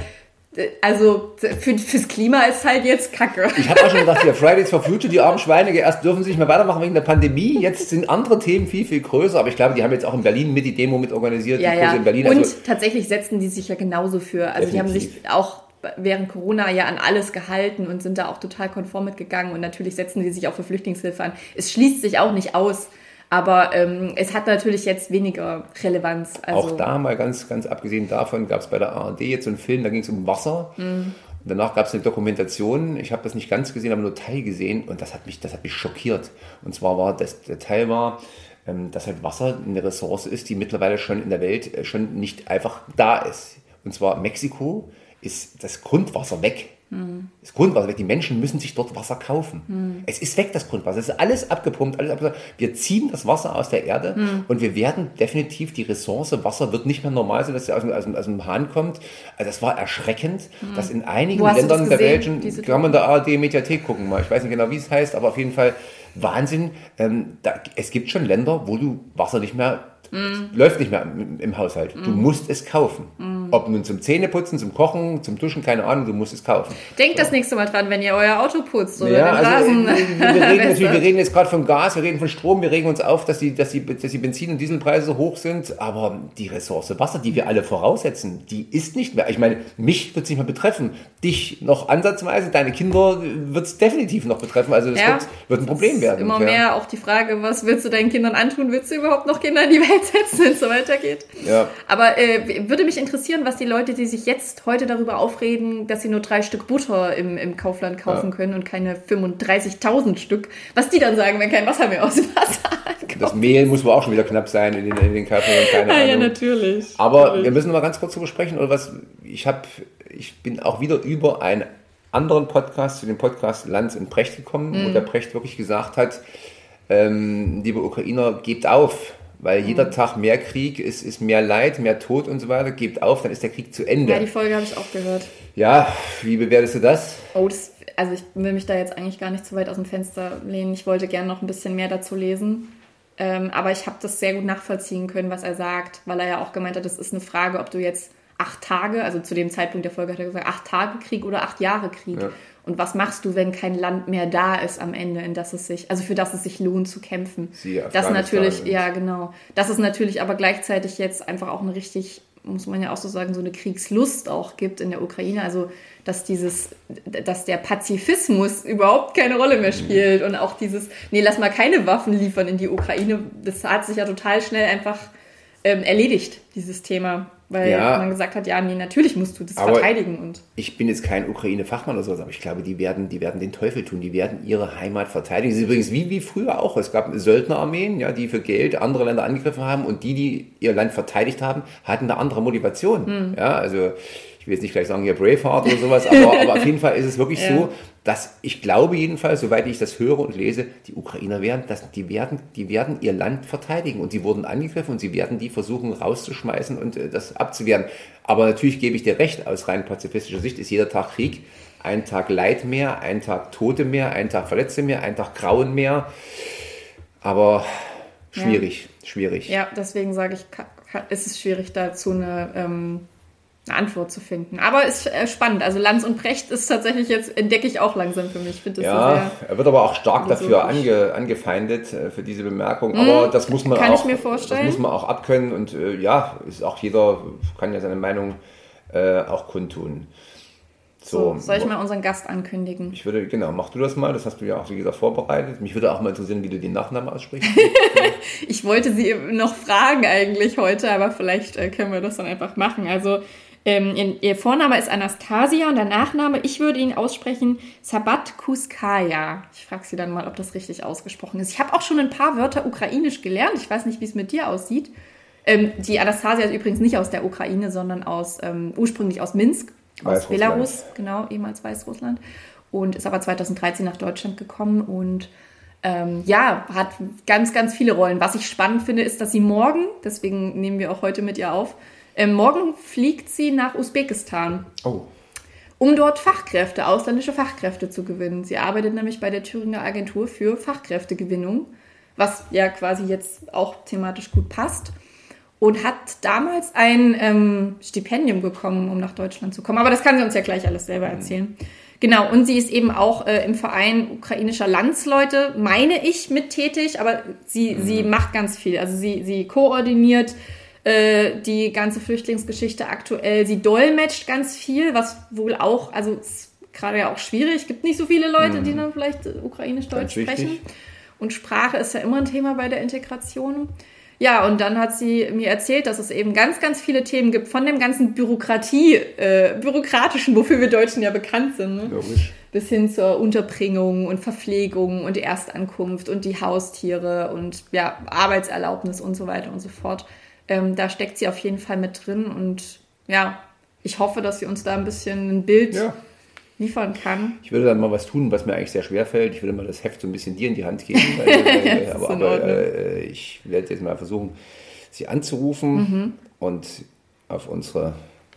Also für, fürs Klima ist halt jetzt Kacke. Ich habe auch schon gedacht, ja, Fridays for Future, die armen Schweine, erst dürfen sie nicht mehr weitermachen wegen der Pandemie. Jetzt sind andere Themen viel, viel größer. Aber ich glaube, die haben jetzt auch in Berlin mit die Demo mit organisiert. Ja, die ja. In Berlin. Und also, tatsächlich setzen die sich ja genauso für. Also definitiv. Die haben sich auch während Corona ja an alles gehalten und sind da auch total konform mitgegangen. Und natürlich setzen die sich auch für Flüchtlingshilfe an. Es schließt sich auch nicht aus. Aber ähm, es hat natürlich jetzt weniger Relevanz. Also auch da mal ganz, ganz abgesehen davon gab es bei der A R D jetzt so einen Film, da ging es um Wasser. Mhm. Und danach gab es eine Dokumentation. Ich habe das nicht ganz gesehen, aber nur Teil gesehen. Und das hat mich, das hat mich schockiert. Und zwar war das, der Teil war, ähm, dass halt Wasser eine Ressource ist, die mittlerweile schon in der Welt äh, schon nicht einfach da ist. Und zwar Mexiko ist das Grundwasser weg. Mhm. Das Grundwasser weg. Die Menschen müssen sich dort Wasser kaufen. Mhm. Es ist weg, das Grundwasser. Es ist alles abgepumpt, alles abgepumpt. Wir ziehen das Wasser aus der Erde mhm. und wir werden definitiv die Ressource Wasser wird nicht mehr normal sein, dass sie aus dem, aus dem, aus dem Hahn kommt. Also das war erschreckend, mhm. dass in einigen Ländern der Welt, schon, kann man in der A R D-Mediathek gucken mal. Ich weiß nicht genau, wie es heißt, aber auf jeden Fall Wahnsinn. Ähm, da, es gibt schon Länder, wo du Wasser nicht mehr Mm. läuft nicht mehr im, im Haushalt. Mm. Du musst es kaufen. Mm. Ob nun zum Zähneputzen, zum Kochen, zum Duschen, keine Ahnung, du musst es kaufen. Denkt so. Das nächste Mal dran, wenn ihr euer Auto putzt oder ja, den Rasen. Also, wir, wir, reden natürlich, wir reden jetzt gerade von Gas, wir reden von Strom, wir regen uns auf, dass die, dass die, dass die Benzin- und Dieselpreise so hoch sind, aber die Ressource Wasser, die wir alle voraussetzen, die ist nicht mehr. Ich meine, mich wird es nicht mehr betreffen. Dich noch ansatzweise, deine Kinder wird es definitiv noch betreffen. Also das ja, wird, wird ein Problem werden. Immer ja. mehr auch die Frage, was willst du deinen Kindern antun? Willst du überhaupt noch Kinder in die Welt setzen, wenn es so weitergeht? Ja. Aber äh, würde mich interessieren, was die Leute, die sich jetzt heute darüber aufreden, dass sie nur drei Stück Butter im, im Kaufland kaufen ja. können und keine fünfunddreißigtausend Stück, was die dann sagen, wenn kein Wasser mehr aus dem Wasser kommt. Das Mehl muss wohl auch schon wieder knapp sein in den, in den Kaufländern, keine Ahnung. Ja, natürlich. Aber natürlich. Wir müssen mal ganz kurz darüber sprechen, oder was, ich habe, ich bin auch wieder über einen anderen Podcast, zu dem Podcast Lanz und Precht gekommen, mm. wo der Precht wirklich gesagt hat, ähm, liebe Ukrainer, gebt auf. Weil jeder mhm. Tag mehr Krieg ist, ist mehr Leid, mehr Tod und so weiter. Gebt auf, dann ist der Krieg zu Ende. Ja, die Folge habe ich auch gehört. Ja, wie bewertest du das? Oh, das, also ich will mich da jetzt eigentlich gar nicht zu weit aus dem Fenster lehnen. Ich wollte gerne noch ein bisschen mehr dazu lesen. Ähm, aber ich habe das sehr gut nachvollziehen können, was er sagt. Weil er ja auch gemeint hat, das ist eine Frage, ob du jetzt acht Tage, also zu dem Zeitpunkt der Folge hat er gesagt, acht Tage Krieg oder acht Jahre Krieg. Ja. Und was machst du, wenn kein Land mehr da ist am Ende, in das es sich, also für das es sich lohnt zu kämpfen? Sie, das natürlich, ja genau. Das ist natürlich aber gleichzeitig jetzt einfach auch eine richtig, muss man ja auch so sagen, so eine Kriegslust auch gibt in der Ukraine. Also dass dieses, dass der Pazifismus überhaupt keine Rolle mehr spielt und auch dieses, nee, lass mal keine Waffen liefern in die Ukraine. Das hat sich ja total schnell einfach ähm, erledigt, dieses Thema. Weil ja, man gesagt hat, ja, nee, natürlich musst du das verteidigen. Und ich bin jetzt kein Ukraine-Fachmann oder sowas, aber ich glaube, die werden, die werden den Teufel tun, die werden ihre Heimat verteidigen. Das ist übrigens wie, wie früher auch. Es gab Söldnerarmeen, ja, die für Geld andere Länder angegriffen haben und die, die ihr Land verteidigt haben, hatten eine andere Motivation. Hm. Ja, also ich will jetzt nicht gleich sagen, hier Braveheart oder sowas, aber, aber auf jeden Fall ist es wirklich ja. so, dass ich glaube jedenfalls, soweit ich das höre und lese, die Ukrainer werden, dass die werden, die werden ihr Land verteidigen und die wurden angegriffen und sie werden die versuchen rauszuschmeißen und äh, das abzuwehren. Aber natürlich gebe ich dir recht, aus rein pazifistischer Sicht ist jeder Tag Krieg, ein Tag Leid mehr, ein Tag Tote mehr, ein Tag Verletzte mehr, ein Tag Grauen mehr. Aber schwierig, ja. schwierig. Ja, deswegen sage ich, ist es schwierig dazu eine ähm eine Antwort zu finden. Aber ist äh, spannend. Also Lanz und Precht ist tatsächlich jetzt, entdecke ich auch langsam für mich. Ich finde das ja, so er wird aber auch stark dafür ange, angefeindet, äh, für diese Bemerkung. Aber mm, das muss man kann auch, ich mir vorstellen. Das muss man auch abkönnen und äh, ja, ist auch jeder kann ja seine Meinung äh, auch kundtun. So, so, soll ich mal unseren Gast ankündigen? Ich würde, genau, mach du das mal, das hast du ja auch, wie gesagt, vorbereitet. Mich würde auch mal interessieren, wie du den Nachnamen aussprichst. Ich wollte sie noch fragen eigentlich heute, aber vielleicht äh, können wir das dann einfach machen. Also, ähm, ihr Vorname ist Anastasia und der Nachname, ich würde ihn aussprechen, Sabatkuskaya. Ich frage sie dann mal, ob das richtig ausgesprochen ist. Ich habe auch schon ein paar Wörter ukrainisch gelernt. Ich weiß nicht, wie es mit dir aussieht. Ähm, die Anastasia ist übrigens nicht aus der Ukraine, sondern aus ähm, ursprünglich aus Minsk. Aus Belarus, genau, ehemals Weißrussland. Und ist aber zweitausenddreizehn nach Deutschland gekommen und ähm, ja, hat ganz, ganz viele Rollen. Was ich spannend finde, ist, dass sie morgen, deswegen nehmen wir auch heute mit ihr auf, ähm, morgen fliegt sie nach Usbekistan, oh. um dort Fachkräfte, ausländische Fachkräfte zu gewinnen. Sie arbeitet nämlich bei der Thüringer Agentur für Fachkräftegewinnung, was ja quasi jetzt auch thematisch gut passt. Und hat damals ein ähm, Stipendium bekommen, um nach Deutschland zu kommen. Aber das kann sie uns ja gleich alles selber erzählen. Mhm. Genau, und sie ist eben auch äh, im Verein ukrainischer Landsleute, meine ich, mit tätig. Aber sie, mhm. sie macht ganz viel. Also sie, sie koordiniert äh, die ganze Flüchtlingsgeschichte aktuell. Sie dolmetscht ganz viel, was wohl auch, also ist gerade ja auch schwierig. Es gibt nicht so viele Leute, mhm. die dann vielleicht ukrainisch-deutsch sprechen. Und Sprache ist ja immer ein Thema bei der Integration. Ja, und dann hat sie mir erzählt, dass es eben ganz, ganz viele Themen gibt, von dem ganzen Bürokratie, äh, Bürokratischen, wofür wir Deutschen ja bekannt sind, ne? Logisch. Bis hin zur Unterbringung und Verpflegung und die Erstankunft und die Haustiere und ja, Arbeitserlaubnis und so weiter und so fort. Ähm, da steckt sie auf jeden Fall mit drin und ja, ich hoffe, dass sie uns da ein bisschen ein Bild ja. liefern kann. Ich würde dann mal was tun, was mir eigentlich sehr schwer fällt. Ich würde mal das Heft so ein bisschen dir in die Hand geben. Weil, weil, aber aber äh, ich werde jetzt mal versuchen, sie anzurufen mhm. und auf unsere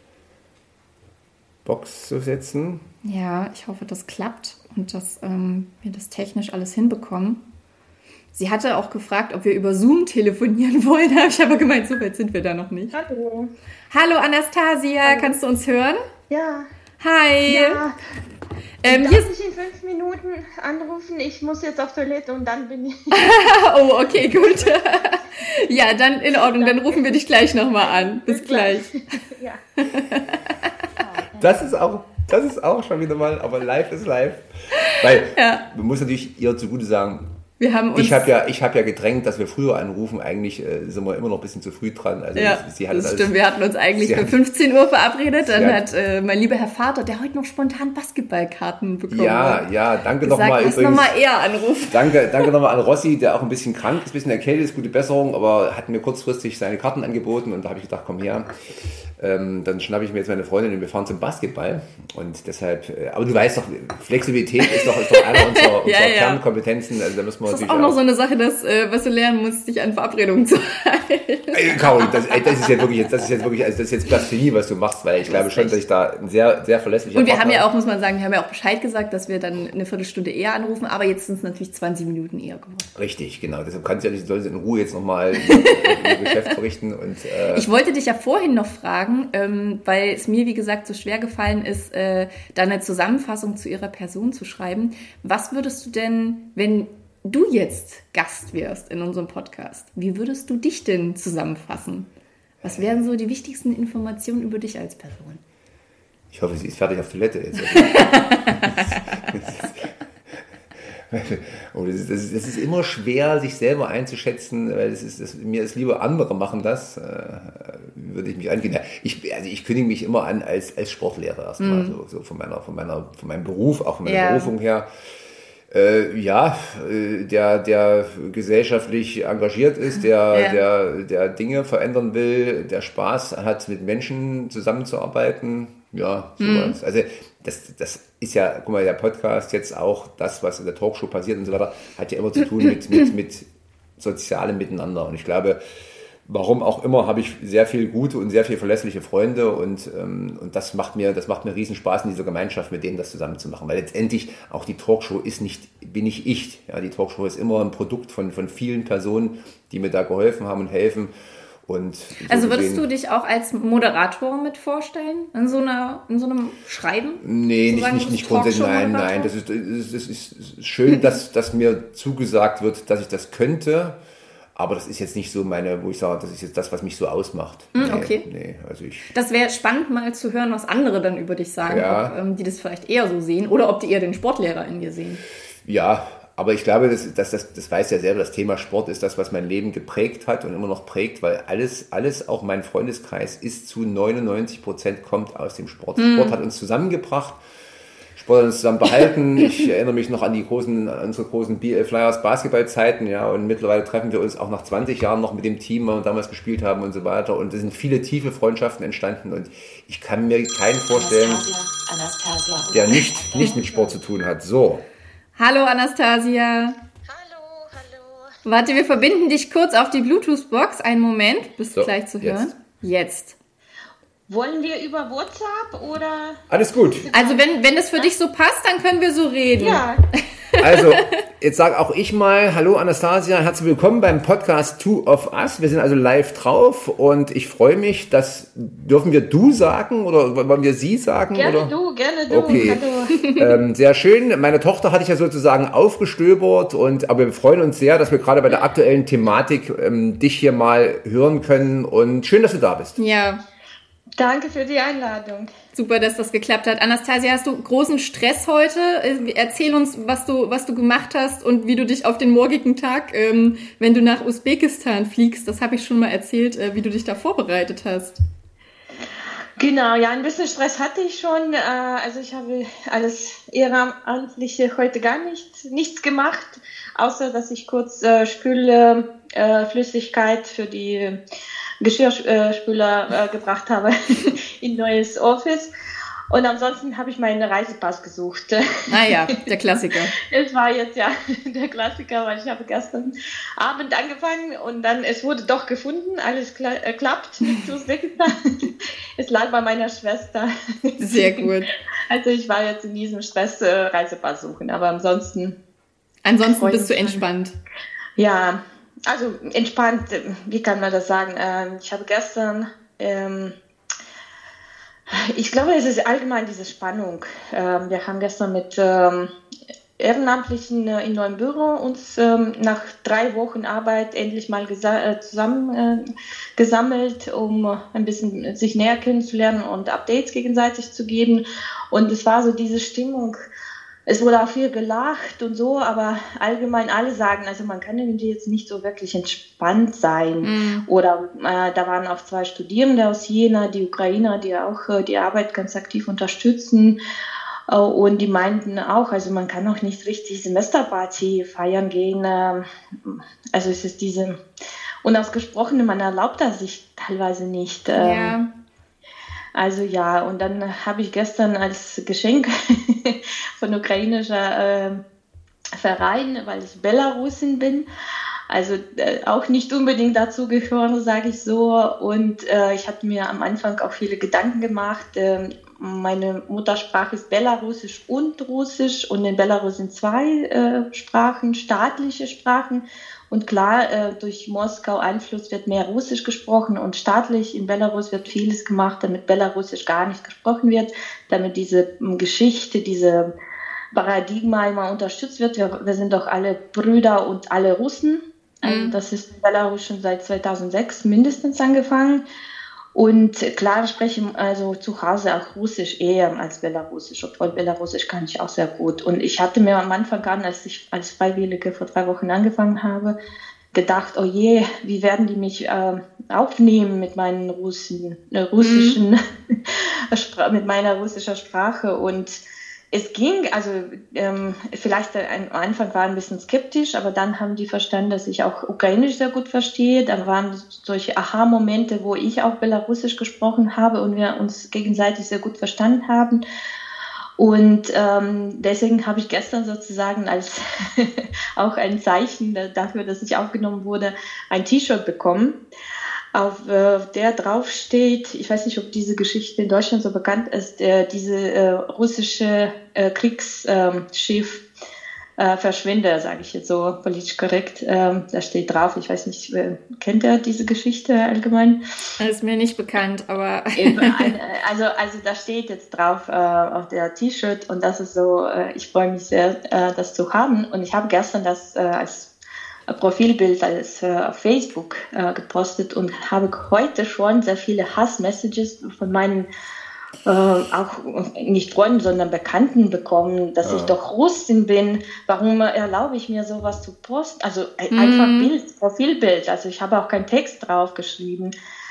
Box zu setzen. Ja, ich hoffe, das klappt und dass ähm, wir das technisch alles hinbekommen. Sie hatte auch gefragt, ob wir über Zoom telefonieren wollen. Da habe ich aber gemeint, so weit sind wir da noch nicht. Hallo. Hallo Anastasia, Hallo. Kannst du uns hören? Ja. Hi. Ja. Ähm, Darf hier ich in fünf Minuten anrufen? Ich muss jetzt auf Toilette und dann bin ich... Oh, okay, gut. Ja, dann in Ordnung. Dann rufen wir dich gleich nochmal an. Bis, Bis gleich. gleich. Ja. Das ist auch, das ist auch schon wieder mal, aber live ist live. Weil, ja. man muss natürlich ihr zugute sagen, wir haben uns ich habe ja, ich hab ja gedrängt, dass wir früher anrufen. Eigentlich äh, sind wir immer noch ein bisschen zu früh dran. Also ja, sie hat das alles, stimmt. Wir hatten uns eigentlich für fünfzehn Uhr verabredet. Dann hat, hat äh, mein lieber Herr Vater, der heute noch spontan Basketballkarten bekommen ja, hat, ja, danke gesagt, nochmal übrigens. Noch mal eher anrufen. Danke, danke nochmal an Rossi, der auch ein bisschen krank ist, ein bisschen erkältet ist, gute Besserung, aber hat mir kurzfristig seine Karten angeboten und da habe ich gedacht, komm her. Ähm, dann schnappe ich mir jetzt meine Freundin und wir fahren zum Basketball. Und deshalb, äh, aber du weißt doch, Flexibilität ist doch, ist doch einer unserer, unserer ja, ja. Kernkompetenzen. Also da müssen wir das ist auch noch so eine Sache, dass, äh, was du lernen musst, dich an Verabredungen zu halten. Ey, Caroline, das, ey, das ist jetzt wirklich, das ist jetzt wirklich, also das ist jetzt Blasphemie, was du machst, weil ich glaube schon, dass ich da ein sehr, sehr verlässlicher Und wir Partner haben ja auch, muss man sagen, wir haben ja auch Bescheid gesagt, dass wir dann eine Viertelstunde eher anrufen, aber jetzt sind es natürlich zwanzig Minuten eher geworden. Richtig, genau. Deshalb kannst du ja nicht, sollst du in Ruhe jetzt nochmal ihr Geschäft verrichten. Und, äh ich wollte dich ja vorhin noch fragen, ähm, weil es mir, wie gesagt, so schwer gefallen ist, äh, da eine Zusammenfassung zu ihrer Person zu schreiben. Was würdest du denn, wenn du jetzt Gast wärst in unserem Podcast, wie würdest du dich denn zusammenfassen? Was wären so die wichtigsten Informationen über dich als Person? Ich hoffe, sie ist fertig auf Toilette jetzt. Oh, das, ist, das, ist, das ist immer schwer, sich selber einzuschätzen, weil das ist, das, mir ist lieber, andere machen das, äh, würde ich mich angehen. Ich, also ich kündige mich immer an als, als Sportlehrer erstmal, mm. so, so von, meiner, von, meiner, von meinem Beruf, auch von meiner yeah. Berufung her. Äh, ja, äh, der, der gesellschaftlich engagiert ist, der, yeah. der, der Dinge verändern will, der Spaß hat, mit Menschen zusammenzuarbeiten. Ja, sowas. Mm. Also das, das ist ja, guck mal, der Podcast jetzt auch, das, was in der Talkshow passiert und so weiter, hat ja immer zu tun mit, mit, mit sozialem Miteinander. Und ich glaube, warum auch immer, habe ich sehr viel gute und sehr viel verlässliche Freunde und, ähm, und das macht mir, das macht mir riesen Spaß in dieser Gemeinschaft, mit denen das zusammen zu machen. Weil letztendlich auch die Talkshow ist nicht, bin nicht ich. Ja, die Talkshow ist immer ein Produkt von, von vielen Personen, die mir da geholfen haben und helfen. Und so also würdest gesehen, du dich auch als Moderator mit vorstellen? In so, einer, in so einem Schreiben? Nee, nicht, nicht, nicht grundsätzlich. Nein, nein. Das ist, das ist schön, dass, dass mir zugesagt wird, dass ich das könnte. Aber das ist jetzt nicht so meine, wo ich sage, das ist jetzt das, was mich so ausmacht. Mm, nee, okay. Nee, also ich, das wäre spannend mal zu hören, was andere dann über dich sagen, ja. ob ähm, die das vielleicht eher so sehen oder ob die eher den Sportlehrer in dir sehen. Ja, aber ich glaube, das, das, das, das weiß ja selber, das Thema Sport ist das, was mein Leben geprägt hat und immer noch prägt, weil alles, alles, auch mein Freundeskreis ist zu neunundneunzig Prozent kommt aus dem Sport. Mm. Sport hat uns zusammengebracht. Sport hat uns zusammen behalten. Ich erinnere mich noch an die großen, an unsere großen B L Flyers Basketballzeiten, ja, und mittlerweile treffen wir uns auch nach zwanzig Jahren noch mit dem Team, wo wir damals gespielt haben und so weiter. Und es sind viele tiefe Freundschaften entstanden und ich kann mir keinen vorstellen, Anastasia. der nicht, nicht mit Sport zu tun hat. So. Hallo Anastasia. Hallo, hallo. Warte, wir verbinden dich kurz auf die Bluetooth-Box. Einen Moment, bist du so, gleich zu hören. Jetzt. jetzt. Wollen wir über WhatsApp oder? Alles gut. Also wenn, wenn das für dich so passt, dann können wir so reden. Ja. Also, jetzt sage auch ich mal, hallo Anastasia, herzlich willkommen beim Podcast Two of Us. Wir sind also live drauf und ich freue mich, dass, dürfen wir du sagen oder wollen wir sie sagen? Gerne oder? du, gerne du. Okay, ähm, sehr schön. Meine Tochter hatte ich ja sozusagen aufgestöbert, und aber wir freuen uns sehr, dass wir gerade bei der aktuellen Thematik ähm, dich hier mal hören können und schön, dass du da bist. Ja. Danke für die Einladung. Super, dass das geklappt hat. Anastasia, hast du großen Stress heute? Erzähl uns, was du, was du gemacht hast und wie du dich auf den morgigen Tag, ähm, wenn du nach Usbekistan fliegst, das habe ich schon mal erzählt, äh, wie du dich da vorbereitet hast. Genau, ja, ein bisschen Stress hatte ich schon. Äh, also ich habe alles Ehrenamtliche heute gar nicht, nichts gemacht, außer dass ich kurz äh, Spülflüssigkeit äh, für die Geschirrspüler äh, gebracht habe in neues Office. Und ansonsten habe ich meinen Reisepass gesucht. Ah ja, der Klassiker. Es war jetzt ja der Klassiker, weil ich habe gestern Abend angefangen und dann, es wurde doch gefunden, alles kla- äh, klappt mit Usbekistan. Es lag bei meiner Schwester. Sehr gut. Also ich war jetzt in diesem Stress äh, Reisepass suchen, aber ansonsten... Ansonsten bist du entspannt. Ja, also entspannt, wie kann man das sagen? Ähm, ich habe gestern, ähm, ich glaube, es ist allgemein diese Spannung. Ähm, wir haben gestern mit ähm, Ehrenamtlichen äh, in neuem Büro uns ähm, nach drei Wochen Arbeit endlich mal gesa- äh, zusammen äh, gesammelt, um ein bisschen sich näher kennenzulernen und Updates gegenseitig zu geben. Und es war so diese Stimmung. Es wurde auch viel gelacht und so, aber allgemein alle sagen, also man kann irgendwie jetzt nicht so wirklich entspannt sein. Mm. Oder äh, da waren auch zwei Studierende aus Jena, die Ukrainer, die auch äh, die Arbeit ganz aktiv unterstützen. Äh, und die meinten auch, also man kann auch nicht richtig Semesterparty feiern gehen. Äh, also es ist diese unausgesprochene, man erlaubt das sich teilweise nicht. Äh, ja. Also ja, und dann habe ich gestern als Geschenk von ukrainischer äh, Verein, weil ich Belarusin bin, also äh, auch nicht unbedingt dazu gehören, sage ich so. Und äh, ich hatte mir am Anfang auch viele Gedanken gemacht. Äh, meine Muttersprache ist Belarusisch und Russisch und in Belarus sind zwei äh, Sprachen, staatliche Sprachen. Und klar, äh, durch Moskau Einfluss wird mehr Russisch gesprochen und staatlich in Belarus wird vieles gemacht, damit Belarusisch gar nicht gesprochen wird, damit diese um, Geschichte, diese Paradigma immer unterstützt wird. Wir, wir sind doch alle Brüder und alle Russen. Also das ist in Belarus schon seit zweitausendsechs mindestens angefangen. Und klar, ich spreche also zu Hause auch Russisch eher als Belarusisch, obwohl Belarusisch kann ich auch sehr gut. Und ich hatte mir am Anfang an, als ich als Freiwillige vor drei Wochen angefangen habe, gedacht, oh je, wie werden die mich äh, aufnehmen mit meinen Russen, äh, russischen, mhm. mit meiner russischen Sprache. Und es ging, also ähm, vielleicht am Anfang war ein bisschen skeptisch, aber dann haben die verstanden, dass ich auch Ukrainisch sehr gut verstehe. Dann waren solche Aha-Momente, wo ich auch Belarusisch gesprochen habe und wir uns gegenseitig sehr gut verstanden haben. Und ähm, deswegen habe ich gestern sozusagen als auch ein Zeichen dafür, dass ich aufgenommen wurde, ein T-Shirt bekommen, auf äh, der drauf steht, ich weiß nicht, ob diese Geschichte in Deutschland so bekannt ist, äh, diese äh, russische äh, Kriegsschiff äh, Verschwinder, sage ich jetzt so politisch korrekt, äh, da steht drauf, ich weiß nicht, äh, kennt ihr diese Geschichte allgemein? Das ist mir nicht bekannt, aber... also, also da steht jetzt drauf äh, auf der T-Shirt und das ist so, äh, ich freue mich sehr, äh, das zu haben und ich habe gestern das äh, als Profilbild als äh, auf Facebook äh, gepostet und habe heute schon sehr viele Hassmessages von meinen äh, auch nicht Freunden, sondern Bekannten bekommen, dass ja. ich doch Russin bin. Warum erlaube ich mir sowas zu posten? Also mm. einfach Bild, Profilbild. Also ich habe auch keinen Text drauf geschrieben.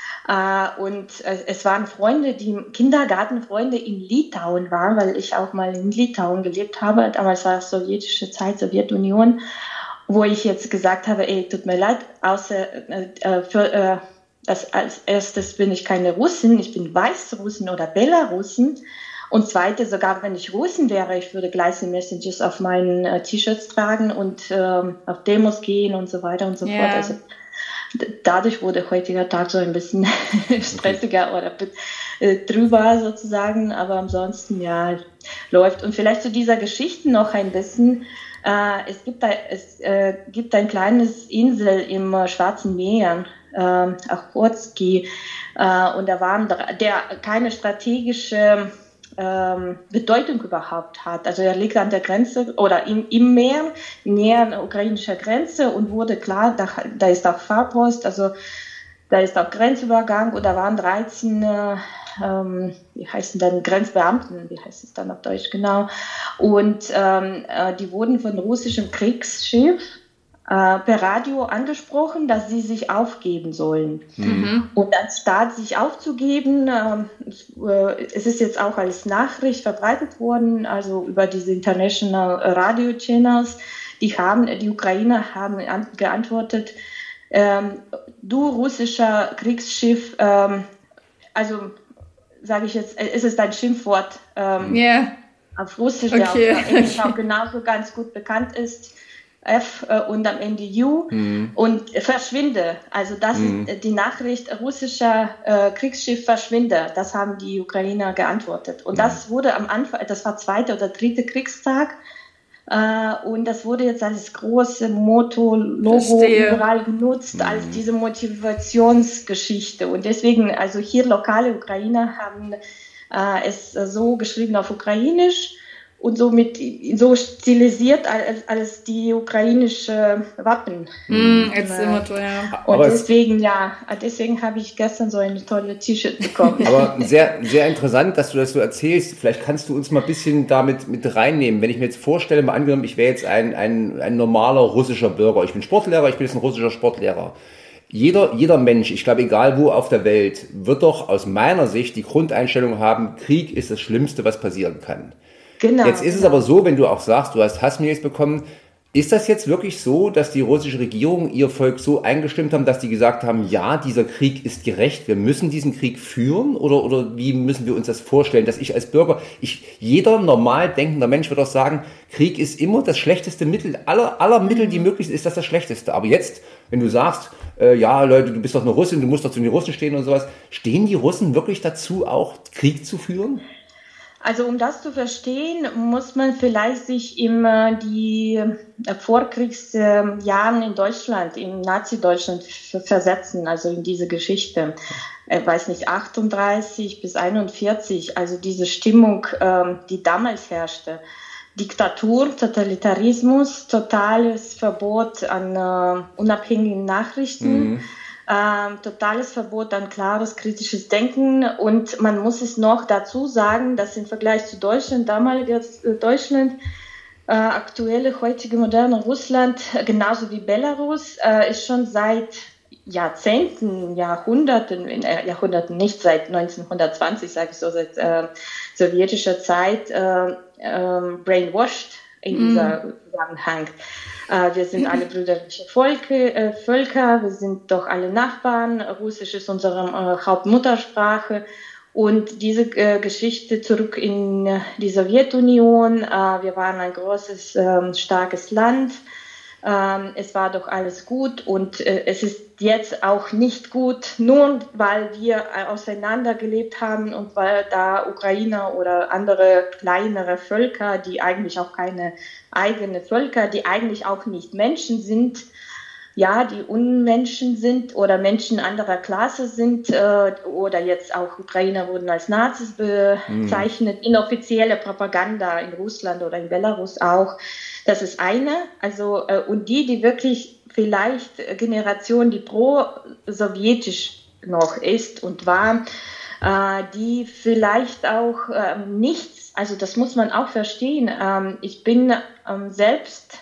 Uh, und uh, es waren Freunde, die Kindergartenfreunde in Litauen waren, weil ich auch mal in Litauen gelebt habe. Damals war es sowjetische Zeit, Sowjetunion. Wo ich jetzt gesagt habe, ey, tut mir leid, außer äh, für äh, das als erstes bin ich keine Russin, ich bin Weißrussin oder Belarusin. Und zweite, sogar wenn ich Russin wäre, ich würde gleiche Messages auf meinen äh, T-Shirts tragen und ähm, auf Demos gehen und so weiter und so yeah. fort. Also d- dadurch wurde heutiger Tag so ein bisschen stressiger oder äh, drüber sozusagen, aber ansonsten ja läuft. Und vielleicht zu dieser Geschichte noch ein bisschen. Uh, es gibt, ein, es äh, gibt ein kleines Insel im äh, Schwarzen Meer, äh, Ochotski, äh, und da waren der keine strategische äh, Bedeutung überhaupt hat. Also er liegt an der Grenze oder im, im Meer, näher der ukrainischen Grenze und wurde klar, da, da ist auch Fahrpost, also da ist auch Grenzübergang und da waren dreizehn äh, Ähm, wie heißen dann Grenzbeamten, wie heißt es dann auf Deutsch genau, und ähm, äh, die wurden von russischem Kriegsschiff äh, per Radio angesprochen, dass sie sich aufgeben sollen. Mhm. Und anstatt sich aufzugeben, äh, es ist jetzt auch als Nachricht verbreitet worden, also über diese International Radio Channels, die haben, die Ukrainer haben an, geantwortet, ähm, du russischer Kriegsschiff, ähm, also sage ich jetzt, ist es ein Schimpfwort ähm, yeah. auf Russisch, okay. der auf Englisch auch genauso ganz gut bekannt ist, F äh, und am Ende U mm. und verschwinde. Also das mm. ist die Nachricht, russischer äh, Kriegsschiff verschwinde. Das haben die Ukrainer geantwortet. Und mm. das wurde am Anfang, das war zweiter oder dritter Kriegstag, Uh, und das wurde jetzt als große Motto-Logo überall genutzt, mhm. als diese Motivationsgeschichte. Und deswegen, also hier lokale Ukrainer haben uh, es so geschrieben auf Ukrainisch und somit so stilisiert als, als die ukrainische Wappen. Mm, als äh, Motto, ja. Und aber deswegen, ja, deswegen habe ich gestern so eine tolle T-Shirt bekommen. Aber sehr, sehr interessant, dass du das so erzählst. Vielleicht kannst du uns mal ein bisschen damit mit reinnehmen. Wenn ich mir jetzt vorstelle, mal angenommen, ich wäre jetzt ein, ein, ein normaler russischer Bürger. Ich bin Sportlehrer, ich bin jetzt ein russischer Sportlehrer. Jeder, jeder Mensch, ich glaube, egal wo auf der Welt, wird doch aus meiner Sicht die Grundeinstellung haben, Krieg ist das Schlimmste, was passieren kann. Genau, jetzt ist genau. es aber so, wenn du auch sagst, du hast Hassmails bekommen, ist das jetzt wirklich so, dass die russische Regierung ihr Volk so eingestimmt haben, dass die gesagt haben, ja, dieser Krieg ist gerecht, wir müssen diesen Krieg führen? Oder, oder wie müssen wir uns das vorstellen, dass ich als Bürger, ich, jeder normal denkender Mensch wird auch sagen, Krieg ist immer das schlechteste Mittel, aller, aller Mittel, die möglich sind, ist das das Schlechteste. Aber jetzt, wenn du sagst, äh, ja Leute, du bist doch eine Russin, du musst doch zu den Russen stehen und sowas, stehen die Russen wirklich dazu, auch Krieg zu führen? Also um das zu verstehen, muss man vielleicht sich in äh, die äh, Vorkriegsjahren in Deutschland, in Nazi-Deutschland versetzen, also in diese Geschichte. Ich weiß nicht, achtunddreißig bis einundvierzig, also diese Stimmung, äh, die damals herrschte. Diktatur, Totalitarismus, totales Verbot an äh, unabhängigen Nachrichten. Mhm. Ähm, totales Verbot an klares kritisches Denken, und man muss es noch dazu sagen, dass im Vergleich zu Deutschland, damaliges äh, Deutschland, äh, aktuelle, heutige, moderne Russland, äh, genauso wie Belarus, äh, ist schon seit Jahrzehnten, Jahrhunderten, in, äh, Jahrhunderten nicht, seit neunzehnhundertzwanzig, sage ich so, seit äh, sowjetischer Zeit, äh, äh, brainwashed in mm. dieser Zusammenhang. Äh, wir sind alle brüderliche Volke, äh, Völker, wir sind doch alle Nachbarn, Russisch ist unsere äh, Hauptmuttersprache, und diese äh, Geschichte zurück in äh, die Sowjetunion, äh, wir waren ein großes, äh, starkes Land, äh, es war doch alles gut, und äh, es ist jetzt auch nicht gut, nur weil wir äh, auseinander gelebt haben und weil da Ukrainer oder andere kleinere Völker, die eigentlich auch keine eigene Völker, die eigentlich auch nicht Menschen sind, ja, die Unmenschen sind oder Menschen anderer Klasse sind, äh, oder jetzt auch Ukrainer wurden als Nazis bezeichnet, mhm. inoffizielle Propaganda in Russland oder in Belarus auch. Das ist eine, also, äh, und die, die wirklich vielleicht Generation, die pro-sowjetisch noch ist und war, äh, die vielleicht auch äh, nichts, also das muss man auch verstehen. Ähm, ich bin ähm, selbst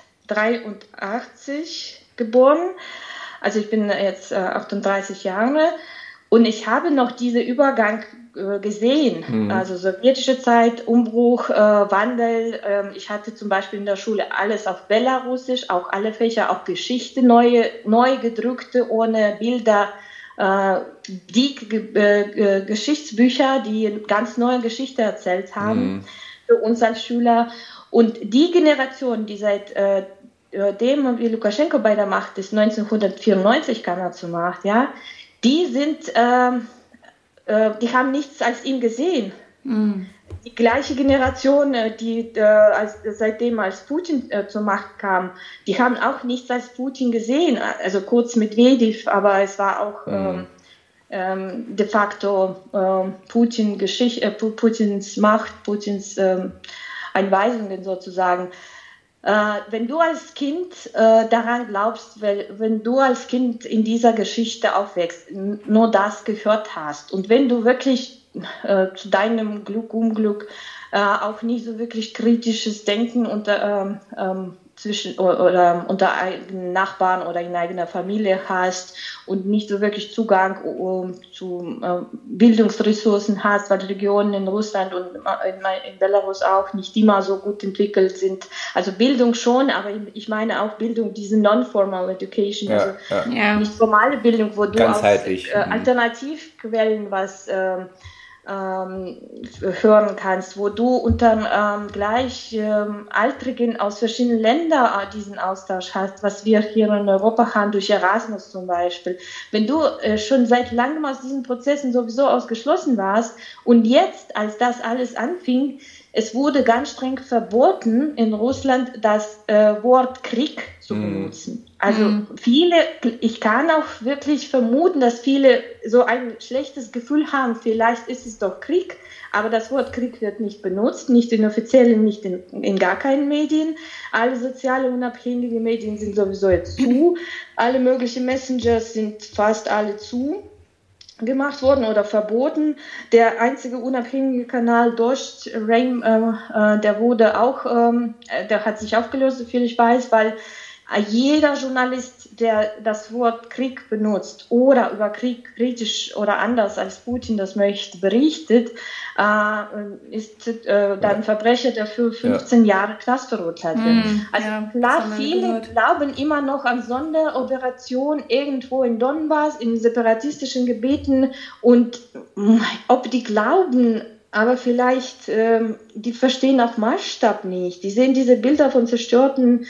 dreiundachtzig geboren, also ich bin jetzt äh, achtunddreißig Jahre, und ich habe noch diesen Übergang äh, gesehen, mhm. also sowjetische Zeit, Umbruch, äh, Wandel. Äh, ich hatte zum Beispiel in der Schule alles auf Belarusisch, auch alle Fächer, auch Geschichte, neue, neu gedrückte, ohne Bilder, äh, die äh, Geschichtsbücher, die ganz neue Geschichte erzählt haben, mhm. für uns als Schüler. Und die Generation, die seit äh, dem, wie Lukaschenko bei der Macht ist, neunzehnhundertvierundneunzig kam er zur Macht, ja, die sind, äh, äh, die haben nichts als ihn gesehen. Mm. Die gleiche Generation, die äh, als, seitdem als Putin äh, zur Macht kam, die haben auch nichts als Putin gesehen. Also kurz Medvedev, aber es war auch mm. ähm, de facto äh, Putin Geschichte, äh, Putins Macht, Putins äh, Anweisungen sozusagen. Äh, wenn du als Kind äh, daran glaubst, weil, wenn du als Kind in dieser Geschichte aufwächst, n- nur das gehört hast, und wenn du wirklich äh, zu deinem Glück, Unglück äh, auch nicht so wirklich kritisches Denken unter, ähm, ähm, zwischen oder, oder unter eigenen Nachbarn oder in eigener Familie hast und nicht so wirklich Zugang um, zu äh, Bildungsressourcen hast, weil Regionen in Russland und in, in Belarus auch nicht immer so gut entwickelt sind. Also Bildung schon, aber ich meine auch Bildung, diese non-formal education, ja, also ja. Ja. nicht formale Bildung, wo du aus äh, Alternativquellen was äh, Ähm, hören kannst, wo du unter ähm, Gleichaltrigen ähm, aus verschiedenen Ländern äh, diesen Austausch hast, was wir hier in Europa haben, durch Erasmus zum Beispiel. Wenn du äh, schon seit langem aus diesen Prozessen sowieso ausgeschlossen warst und jetzt, als das alles anfing, es wurde ganz streng verboten in Russland, das äh, Wort Krieg zu benutzen. Also mm. viele, ich kann auch wirklich vermuten, dass viele so ein schlechtes Gefühl haben, vielleicht ist es doch Krieg, aber das Wort Krieg wird nicht benutzt, nicht in offiziellen, nicht in, in gar keinen Medien. Alle soziale unabhängige Medien sind sowieso jetzt zu, alle möglichen Messengers sind fast alle zu gemacht worden oder verboten. Der einzige unabhängige Kanal Dost, Rain, äh, der wurde auch, ähm, der hat sich aufgelöst, soviel ich weiß, weil jeder Journalist, der das Wort Krieg benutzt oder über Krieg kritisch oder anders als Putin das möchte, berichtet, äh, ist äh, dann Verbrecher, der für fünfzehn ja. Jahre Knast verurteilt wird. Mm, also ja, klar, viele gehört. glauben immer noch an Sonderoperation irgendwo in Donbass, in separatistischen Gebieten, und ob die glauben, aber vielleicht, ähm, die verstehen auch Maßstab nicht. Die sehen diese Bilder von zerstörten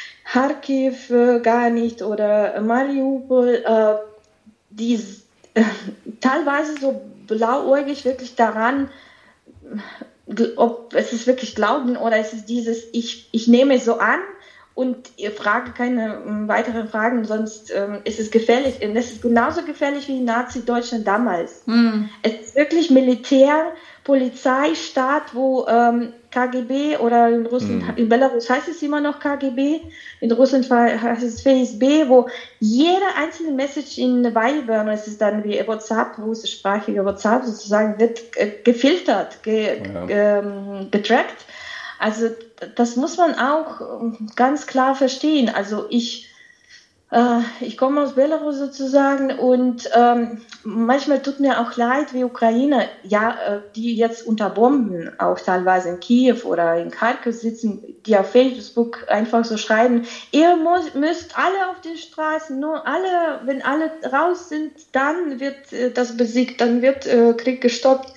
Kharkiv äh, gar nicht oder Mariupol, äh, die äh, teilweise so blauäugig wirklich daran, ob es ist wirklich Glauben oder es ist dieses, ich, ich nehme so an und ihr frage keine ähm, weiteren Fragen, sonst ähm, ist es gefährlich. Und es ist genauso gefährlich wie Nazi-Deutschland damals. Mhm. Es ist wirklich Militär, Polizei, Staat, wo ähm, K G B oder in Russland, mhm. in Belarus heißt es immer noch K G B, in Russland heißt es F S B, wo jede einzelne Message in Viber, und es ist dann wie WhatsApp, russischsprachige WhatsApp sozusagen, wird äh, gefiltert, ge, ja. ähm, getrackt. Also das muss man auch ganz klar verstehen. Also ich Äh, ich komme aus Belarus sozusagen und ähm, manchmal tut mir auch leid, wie Ukrainer, ja, äh, die jetzt unter Bomben auch teilweise in Kiew oder in Kharkiv sitzen, die auf Facebook einfach so schreiben, ihr muss, müsst alle auf den Straßen, nur alle, wenn alle raus sind, dann wird äh, das besiegt, dann wird äh, Krieg gestoppt.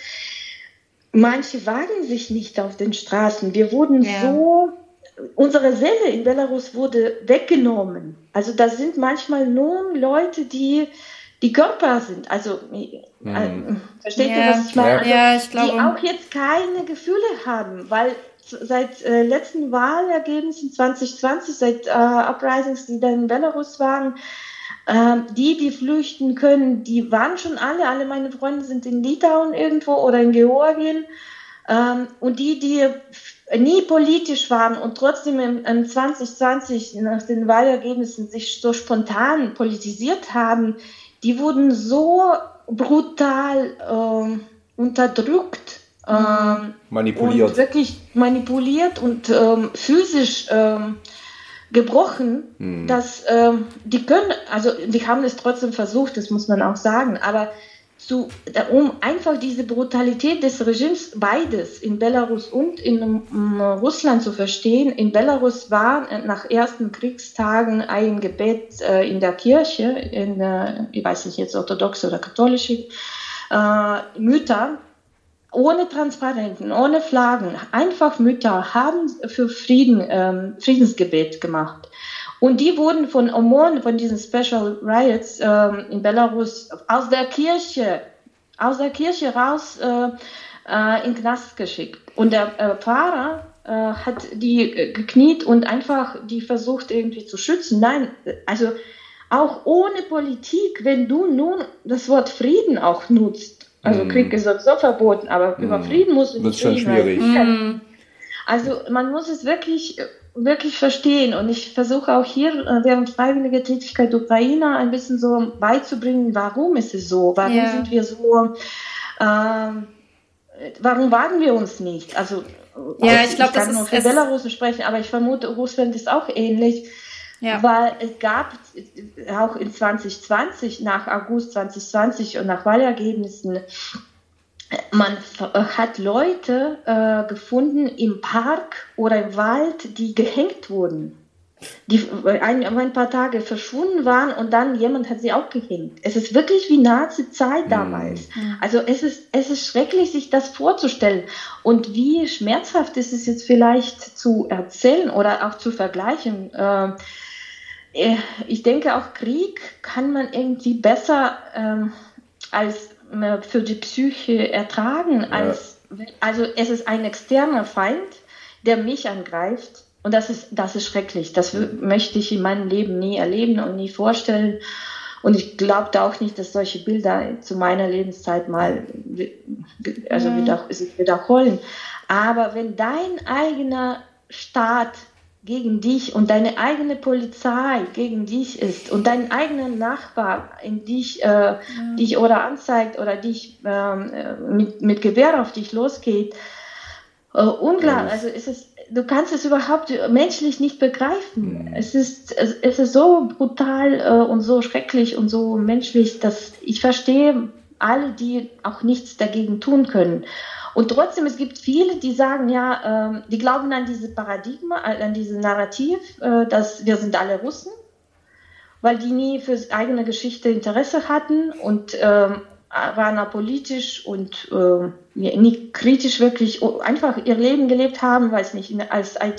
Manche wagen sich nicht auf den Straßen. Wir wurden ja. so... Unsere Seele in Belarus wurde weggenommen. Also da sind manchmal nur Leute, die die Körper sind. Also mhm. äh, versteht ja. ihr, was ich meine? Also, ja, ich glaube. Die auch jetzt keine Gefühle haben, weil seit äh, letzten Wahlergebnissen zwanzig zwanzig, seit äh, Uprisings, die dann in Belarus waren, äh, die, die flüchten können, die waren schon alle, alle meine Freunde sind in Litauen irgendwo oder in Georgien. Ähm, und die, die nie politisch waren und trotzdem im, im zwanzig zwanzig nach den Wahlergebnissen sich so spontan politisiert haben, die wurden so brutal ähm, unterdrückt, ähm, manipuliert. Und wirklich manipuliert und ähm, physisch ähm, gebrochen, hm. dass ähm, die können, also die haben es trotzdem versucht, das muss man auch sagen, aber zu, um einfach diese Brutalität des Regimes, beides in Belarus und in um, Russland zu verstehen. In Belarus war nach ersten Kriegstagen ein Gebet äh, in der Kirche, in, äh, ich weiß nicht jetzt orthodoxe oder katholische äh, Mütter, ohne Transparenten, ohne Flaggen, einfach Mütter haben für Frieden, ähm, Friedensgebet gemacht. Und die wurden von O M O N, von diesen Special Riots ähm, in Belarus aus der Kirche, aus der Kirche raus äh, äh, in den Knast geschickt. Und der äh, Pfarrer äh, hat die äh, gekniet und einfach die versucht irgendwie zu schützen. Nein, also auch ohne Politik, wenn du nun das Wort Frieden auch nutzt, also mm. Krieg ist sowieso verboten, aber mm. über Frieden musst du nicht reden. Das ist schon schwierig. Mm. Also man muss es wirklich... wirklich verstehen, und ich versuche auch hier während freiwilliger Tätigkeit Ukraine ein bisschen so beizubringen, warum ist es so, warum yeah. sind wir so, äh, warum wagen wir uns nicht, also ja, ich, ich glaube, kann nur für Belarus sprechen, aber ich vermute, Russland ist auch ähnlich, ja. weil es gab auch in zwanzig zwanzig, nach August zwanzig zwanzig und nach Wahlergebnissen, man hat Leute äh, gefunden im Park oder im Wald, die gehängt wurden, die ein, ein paar Tage verschwunden waren und dann jemand hat sie auch gehängt. Es ist wirklich wie Nazi-Zeit damals. Mhm. Also es ist, es ist schrecklich, sich das vorzustellen. Und wie schmerzhaft ist es jetzt vielleicht zu erzählen oder auch zu vergleichen. Äh, ich denke, auch Krieg kann man irgendwie besser äh, als für die Psyche ertragen, als, ja. also es ist ein externer Feind, der mich angreift, und das ist, das ist schrecklich. Das w- möchte ich in meinem Leben nie erleben und nie vorstellen, und ich glaube auch nicht, dass solche Bilder zu meiner Lebenszeit mal also ja. wieder, sich wiederholen. Aber wenn dein eigener Staat gegen dich und deine eigene Polizei gegen dich ist und dein eigener Nachbar in dich, äh, ja. dich oder anzeigt oder dich ähm, mit, mit Gewehr auf dich losgeht, äh, unklar, ja. also es ist, du kannst es überhaupt menschlich nicht begreifen. Mhm. Es ist, es, es ist so brutal äh, und so schrecklich und so menschlich, dass ich verstehe alle, die auch nichts dagegen tun können. Und trotzdem, es gibt viele, die sagen, ja, äh, die glauben an dieses Paradigma, an dieses Narrativ, äh, dass wir sind alle Russen, weil die nie für eigene Geschichte Interesse hatten und äh, waren apolitisch und äh, nie kritisch wirklich einfach ihr Leben gelebt haben, weiß nicht, als I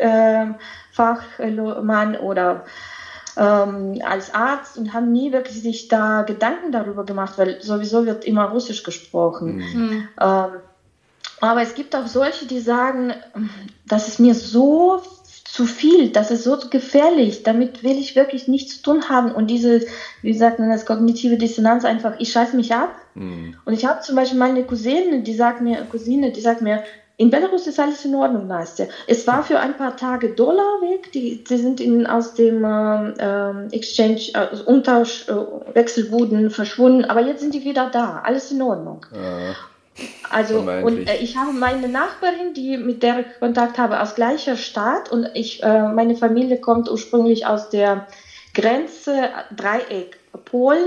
T-Fachmann äh, oder ähm, als Arzt, und haben nie wirklich sich da Gedanken darüber gemacht, weil sowieso wird immer Russisch gesprochen. Mhm. Ähm, Aber es gibt auch solche, die sagen, das ist mir so zu viel, das ist so gefährlich, damit will ich wirklich nichts zu tun haben. Und diese, wie sagt man das, kognitive Dissonanz einfach, ich scheiße mich ab. Mhm. Und ich habe zum Beispiel meine Cousine, die sagt mir, Cousine, die sagt mir, in Belarus ist alles in Ordnung, Nastja. Es war für ein paar Tage Dollar weg, die, die sind in, aus dem äh, Exchange, äh, Umtausch, äh, Wechselbuden verschwunden, aber jetzt sind die wieder da, alles in Ordnung. Ja. Also, und äh, ich habe meine Nachbarin, die, mit der ich Kontakt habe, aus gleicher Stadt, und ich, äh, meine Familie kommt ursprünglich aus der Grenze, Dreieck, Polen,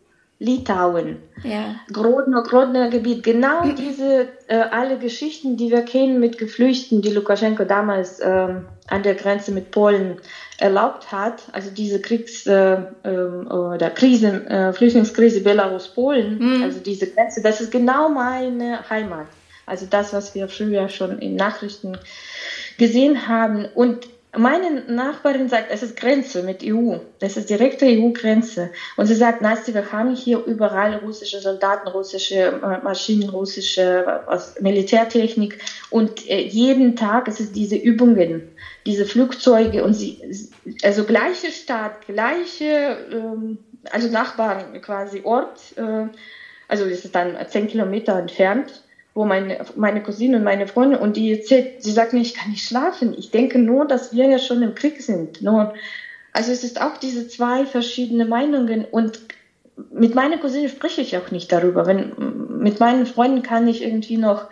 Litauen, ja. Grodno, Grodner Gebiet, genau diese, äh, alle Geschichten, die wir kennen mit Geflüchteten, die Lukaschenko damals äh, an der Grenze mit Polen erlaubt hat, also diese Kriegs- äh, äh, oder Krise, äh, Flüchtlingskrise Belarus-Polen, mhm. also diese Grenze, das ist genau meine Heimat. Also das, was wir früher schon in Nachrichten gesehen haben. Und meine Nachbarin sagt, es ist Grenze mit E U. Das ist direkte E U-Grenze. Und sie sagt, Nastja, wir haben hier überall russische Soldaten, russische Maschinen, russische Militärtechnik. Und äh, jeden Tag ist es diese Übungen, diese Flugzeuge. Und sie, also gleiche Stadt, gleiche, ähm, also Nachbarn quasi Ort. Äh, also es ist dann zehn Kilometer entfernt, wo meine, meine Cousine und meine Freundin, und die erzählt, sie sagt mir, ich kann nicht schlafen. Ich denke nur, dass wir ja schon im Krieg sind. Nur, also es ist auch diese zwei verschiedene Meinungen, und mit meiner Cousine spreche ich auch nicht darüber. Wenn, mit meinen Freunden kann ich irgendwie noch,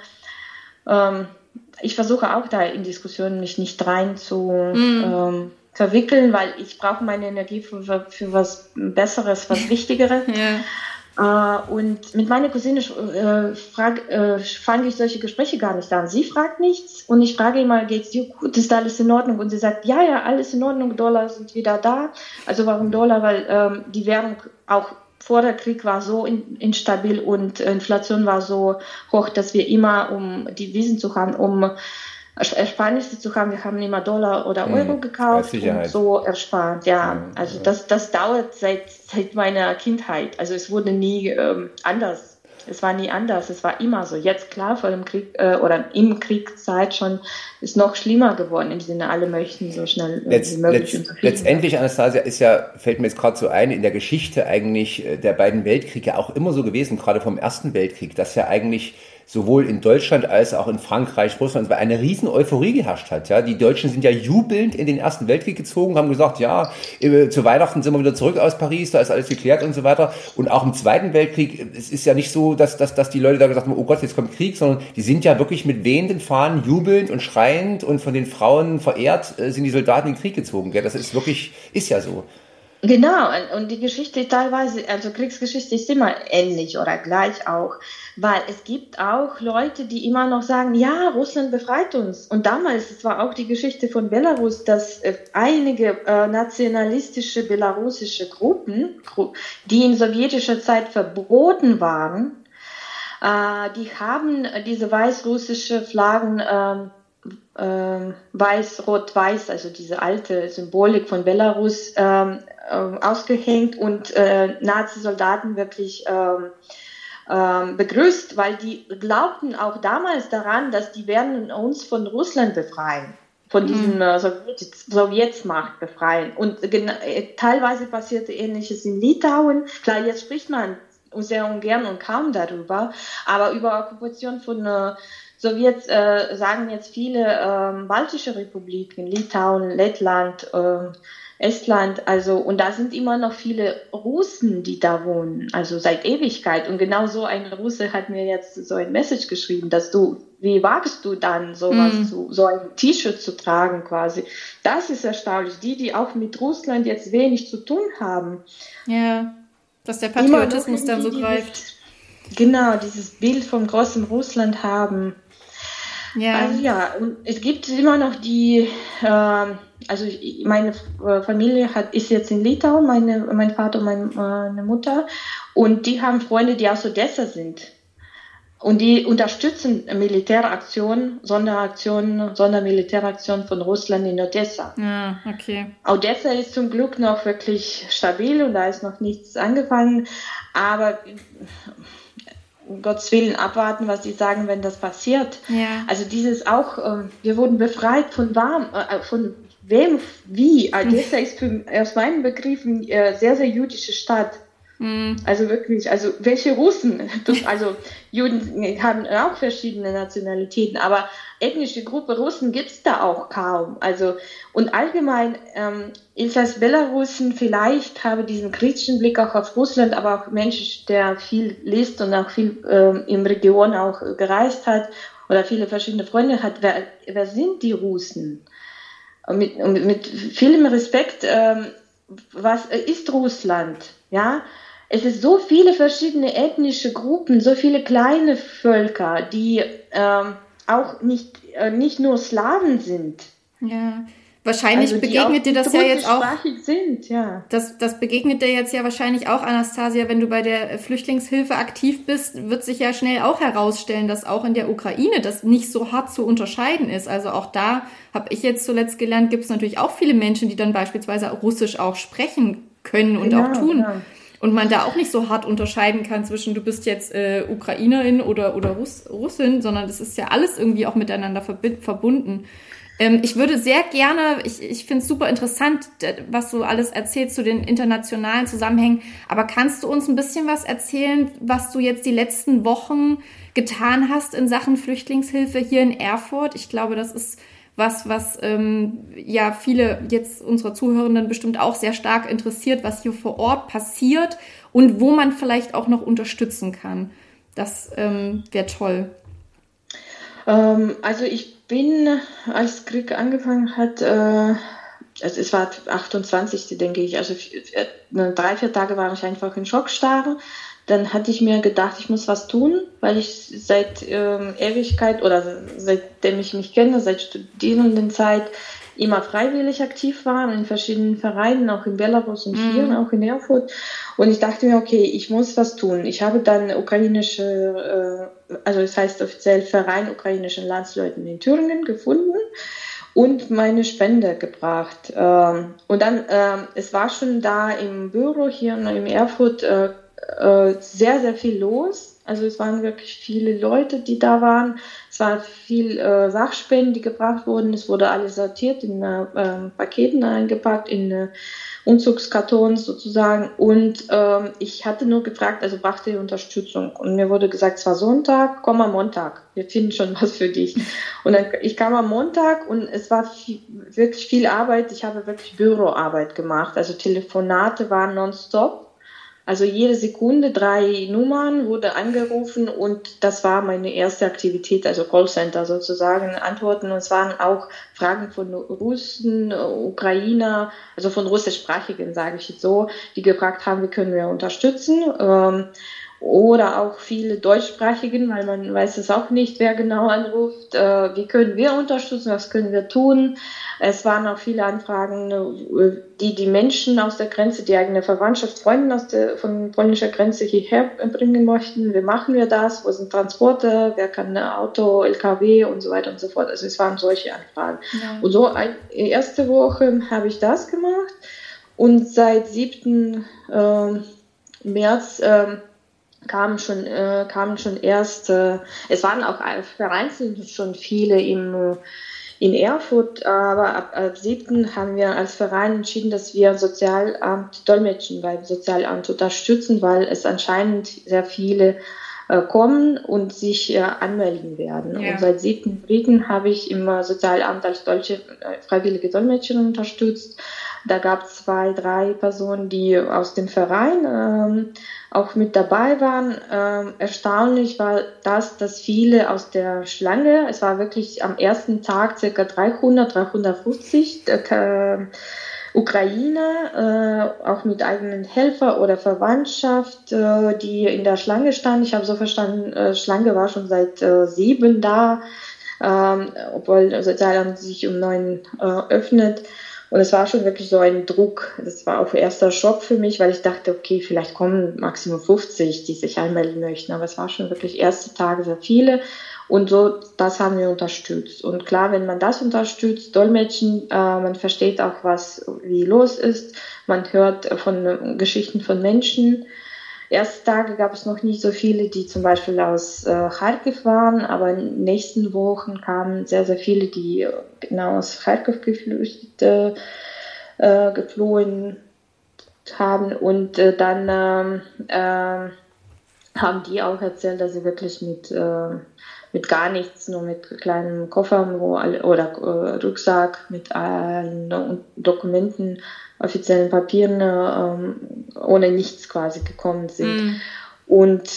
ähm, ich versuche auch da in Diskussionen mich nicht rein zu mm. ähm, verwickeln, weil ich brauche meine Energie für, für was Besseres, was Wichtigeres. Ja. Uh, und mit meiner Cousine äh, frag, äh, fange ich solche Gespräche gar nicht an. Sie fragt nichts und ich frage immer, geht's dir gut, ist alles in Ordnung? Und sie sagt, ja, ja, alles in Ordnung, Dollar sind wieder da. Also warum Dollar? Weil ähm, die Währung auch vor der Krieg war so in, instabil und Inflation war so hoch, dass wir immer, um Devisen zu haben, um Ersparnisse zu haben, wir haben immer Dollar oder Euro hm, gekauft und so erspart. Ja, ja also ja. Das, das dauert seit, seit meiner Kindheit. Also es wurde nie ähm, anders. Es war nie anders. Es war immer so. Jetzt klar, vor dem Krieg äh, oder im Kriegszeit schon ist noch schlimmer geworden. Im Sinne, alle möchten so schnell Letz, wie möglich. Letz, letztendlich, Anastasia, ist ja, fällt mir jetzt gerade so ein, in der Geschichte eigentlich der beiden Weltkriege auch immer so gewesen, gerade vom Ersten Weltkrieg, dass ja eigentlich sowohl in Deutschland als auch in Frankreich, Russland, weil eine riesen Euphorie geherrscht hat. Ja, die Deutschen sind ja jubelnd in den Ersten Weltkrieg gezogen, haben gesagt, ja, zu Weihnachten sind wir wieder zurück aus Paris, da ist alles geklärt und so weiter. Und auch im Zweiten Weltkrieg, es ist ja nicht so, dass, dass, dass die Leute da gesagt haben, oh Gott, jetzt kommt Krieg, sondern die sind ja wirklich mit wehenden Fahnen jubelnd und schreiend und von den Frauen verehrt sind die Soldaten in den Krieg gezogen. Gell? Das ist wirklich, ist ja so. Genau, und die Geschichte teilweise, also Kriegsgeschichte ist immer ähnlich oder gleich auch, weil es gibt auch Leute, die immer noch sagen, ja, Russland befreit uns. Und damals, es war auch die Geschichte von Belarus, dass äh, einige äh, nationalistische belarussische Gruppen, die in sowjetischer Zeit verboten waren, äh, die haben diese weißrussische Flaggen äh, äh, weiß, rot, weiß, also diese alte Symbolik von Belarus ähm, äh, ausgehängt und äh, Nazi-Soldaten wirklich ähm, ähm, begrüßt, weil die glaubten auch damals daran, dass die werden uns von Russland befreien, von diesem äh, Sowjet Sowjetsmacht befreien. Und äh, teilweise passierte Ähnliches in Litauen. Klar, jetzt spricht man sehr ungern und kaum darüber, aber über Okkupation von äh, Sowjets äh, sagen jetzt viele äh, baltische Republiken, Litauen, Lettland, äh, Estland, also, und da sind immer noch viele Russen, die da wohnen, also seit Ewigkeit. Und genau so ein Russe hat mir jetzt so ein Message geschrieben, dass du, wie wagst du dann sowas mm. zu, so ein T-Shirt zu tragen quasi. Das ist erstaunlich. Die, die auch mit Russland jetzt wenig zu tun haben. Ja, dass der Patriotismus dann so dieses, greift. Genau, dieses Bild vom großen Russland haben. Ja. Also ja, und es gibt immer noch die, äh, also meine Familie hat, ist jetzt in Litauen, meine, mein Vater und meine, meine Mutter, und die haben Freunde, die aus Odessa sind. Und die unterstützen Militäraktionen, Sonderaktionen, Sondermilitäraktionen von Russland in Odessa. Ja, okay. Odessa ist zum Glück noch wirklich stabil und da ist noch nichts angefangen, aber um Gottes Willen abwarten, was die sagen, wenn das passiert. Ja. Also dieses auch, äh, wir wurden befreit von warm, äh, von wem, wie. Odessa ist für, aus meinen Begriffen äh, sehr, sehr jüdische Stadt. Mhm. Also wirklich, also welche Russen? Das, also Juden haben auch verschiedene Nationalitäten, aber ethnische Gruppe Russen gibt es da auch kaum. Also und allgemein ähm, ist als Belarusen vielleicht, habe diesen kritischen Blick auch auf Russland, aber auch Mensch, der viel liest und auch viel ähm, im Region auch gereist hat oder viele verschiedene Freunde hat. Wer, wer sind die Russen? Und mit, und mit vielem Respekt, ähm, was ist Russland? Ja, es ist so viele verschiedene ethnische Gruppen, so viele kleine Völker, die ähm, auch nicht, äh, nicht nur Slawen sind. Ja, wahrscheinlich also, begegnet dir das ja jetzt auch. Sind, ja. Das, das begegnet dir jetzt ja wahrscheinlich auch, Anastasia, wenn du bei der Flüchtlingshilfe aktiv bist, wird sich ja schnell auch herausstellen, dass auch in der Ukraine das nicht so hart zu unterscheiden ist. Also auch da habe ich jetzt zuletzt gelernt, gibt es natürlich auch viele Menschen, die dann beispielsweise Russisch auch sprechen können und genau, auch tun. Genau. Und man da auch nicht so hart unterscheiden kann zwischen, du bist jetzt äh, Ukrainerin oder, oder Russ, Russin, sondern das ist ja alles irgendwie auch miteinander verbi- verbunden. Ähm, ich würde sehr gerne, ich, ich finde es super interessant, was du alles erzählst zu den internationalen Zusammenhängen, aber kannst du uns ein bisschen was erzählen, was du jetzt die letzten Wochen getan hast in Sachen Flüchtlingshilfe hier in Erfurt? Ich glaube, das ist was, was ähm, ja viele jetzt unserer Zuhörenden bestimmt auch sehr stark interessiert, was hier vor Ort passiert und wo man vielleicht auch noch unterstützen kann. Das ähm, wäre toll. Ähm, also ich bin, als Krieg angefangen hat, äh, also es war achtundzwanzigste denke ich, also drei, vier Tage war ich einfach in Schockstarre. Dann hatte ich mir gedacht, ich muss was tun, weil ich seit ähm, Ewigkeit oder seitdem ich mich kenne, seit Studierendenzeit immer freiwillig aktiv war in verschiedenen Vereinen, auch in Belarus und hier, mm. auch in Erfurt. Und ich dachte mir, okay, ich muss was tun. Ich habe dann ukrainische, äh, also es heißt offiziell Verein ukrainischen Landsleuten in Thüringen gefunden und meine Spende gebracht. Ähm, und dann, äh, es war schon da im Büro hier in Erfurt äh, sehr, sehr viel los. Also es waren wirklich viele Leute, die da waren. Es war viel äh, Sachspenden, die gebracht wurden. Es wurde alles sortiert, in äh, Paketen eingepackt, in äh, Umzugskartons sozusagen. Und ähm, ich hatte nur gefragt, also brachte ihr Unterstützung. Und mir wurde gesagt, es war Sonntag, komm am Montag. Wir finden schon was für dich. Und dann, ich kam am Montag und es war viel, wirklich viel Arbeit. Ich habe wirklich Büroarbeit gemacht. Also Telefonate waren nonstop. Also jede Sekunde drei Nummern wurde angerufen und das war meine erste Aktivität, also Callcenter sozusagen, Antworten. Und es waren auch Fragen von Russen, Ukrainer, also von russischsprachigen, sage ich jetzt so, die gefragt haben, wie können wir unterstützen. Ähm, oder auch viele deutschsprachigen, weil man weiß es auch nicht, wer genau anruft. Äh, wie können wir unterstützen, was können wir tun? Es waren auch viele Anfragen, die die Menschen aus der Grenze, die eigene Verwandtschaft, Freunde aus der, von polnischer Grenze hierher bringen möchten. Wie machen wir das? Wo sind Transporte? Wer kann ein Auto, L K W und so weiter und so fort. Also es waren solche Anfragen. Ja. Und so ein, erste Woche habe ich das gemacht und seit siebten Äh, März äh, kamen schon, äh, kamen schon erst, äh, es waren auch vereinzelt schon viele im in Erfurt, aber ab, ab siebten haben wir als Verein entschieden, dass wir Sozialamt Dolmetschen beim Sozialamt unterstützen, weil es anscheinend sehr viele äh, kommen und sich äh, anmelden werden. Ja. Und seit siebten dritten habe ich im Sozialamt als deutsche äh, freiwillige Dolmetscherin unterstützt. Da gab es zwei, drei Personen, die aus dem Verein ähm, auch mit dabei waren. Ähm, erstaunlich war das, dass viele aus der Schlange, es war wirklich am ersten Tag ca. dreihundert, dreihundertfünfzig äh, Ukrainer, äh, auch mit eigenen Helfer oder Verwandtschaft, äh, die in der Schlange standen. Ich habe so verstanden, äh, Schlange war schon seit äh, sieben da, äh, obwohl das Sozialamt sich um neun äh, öffnet. Und es war schon wirklich so ein Druck. Das war auch erster Schock für mich, weil ich dachte, okay, vielleicht kommen maximum fünfzig, die sich anmelden möchten. Aber es war schon wirklich erste Tage sehr viele. Und so, das haben wir unterstützt. Und klar, wenn man das unterstützt, Dolmetschen, äh, man versteht auch, was wie los ist. Man hört von äh, Geschichten von Menschen. ersten Tage gab es noch nicht so viele, die zum Beispiel aus äh, Kharkiv waren, aber in den nächsten Wochen kamen sehr, sehr viele, die genau aus Kharkiv geflüchtet, äh, geflohen haben und äh, dann ähm, äh, haben die auch erzählt, dass sie wirklich mit, äh, mit gar nichts, nur mit kleinem Koffer wo alle, oder äh, Rucksack mit allen äh, Dokumenten, offiziellen Papieren, äh, ohne nichts quasi gekommen sind. Mm. Und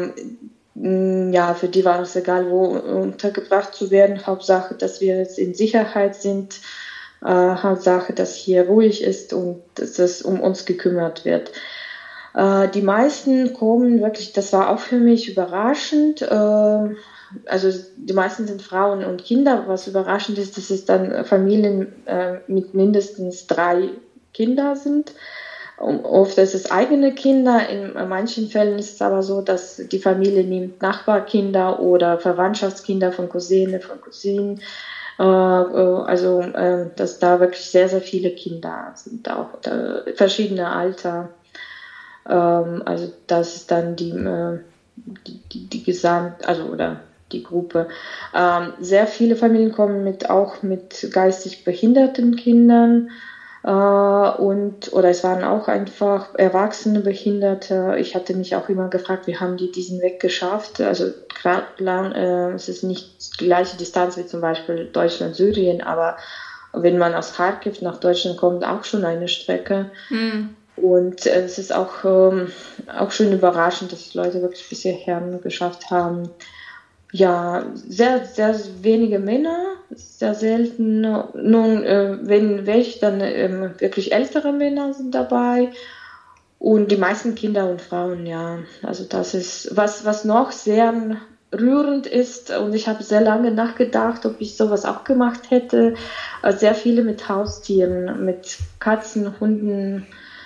äh, ja, für die war es egal, wo untergebracht zu werden. Hauptsache, dass wir jetzt in Sicherheit sind. Äh, Hauptsache, dass hier ruhig ist und dass es um uns gekümmert wird. Äh, die meisten kommen wirklich, das war auch für mich überraschend, äh, also die meisten sind Frauen und Kinder, was überraschend ist, dass es dann Familien äh, mit mindestens drei Kindern sind. Oft ist es eigene Kinder, in manchen Fällen ist es aber so, dass die Familie nimmt Nachbarkinder oder Verwandtschaftskinder von Cousine, von Cousinen, äh, also äh, dass da wirklich sehr, sehr viele Kinder sind, auch äh, verschiedene Alter. Ähm, also das ist dann die, äh, die, die, die Gesamt, also oder die Gruppe. Ähm, sehr viele Familien kommen mit auch mit geistig behinderten Kindern äh, und oder es waren auch einfach erwachsene Behinderte. Ich hatte mich auch immer gefragt, wie haben die diesen Weg geschafft? Also klar, äh, es ist nicht die gleiche Distanz wie zum Beispiel Deutschland, Syrien, aber wenn man aus Kharkiv nach Deutschland kommt, auch schon eine Strecke. Hm. Und äh, es ist auch, ähm, auch schon überraschend, dass die Leute wirklich bis hierher geschafft haben. Ja, sehr, sehr wenige Männer, sehr selten. Nun, äh, wenn welche, dann ähm, wirklich ältere Männer sind dabei und die meisten Kinder und Frauen, ja. Also das ist, was, was noch sehr rührend ist und ich habe sehr lange nachgedacht, ob ich sowas auch gemacht hätte. Sehr viele mit Haustieren, mit Katzen, Hunden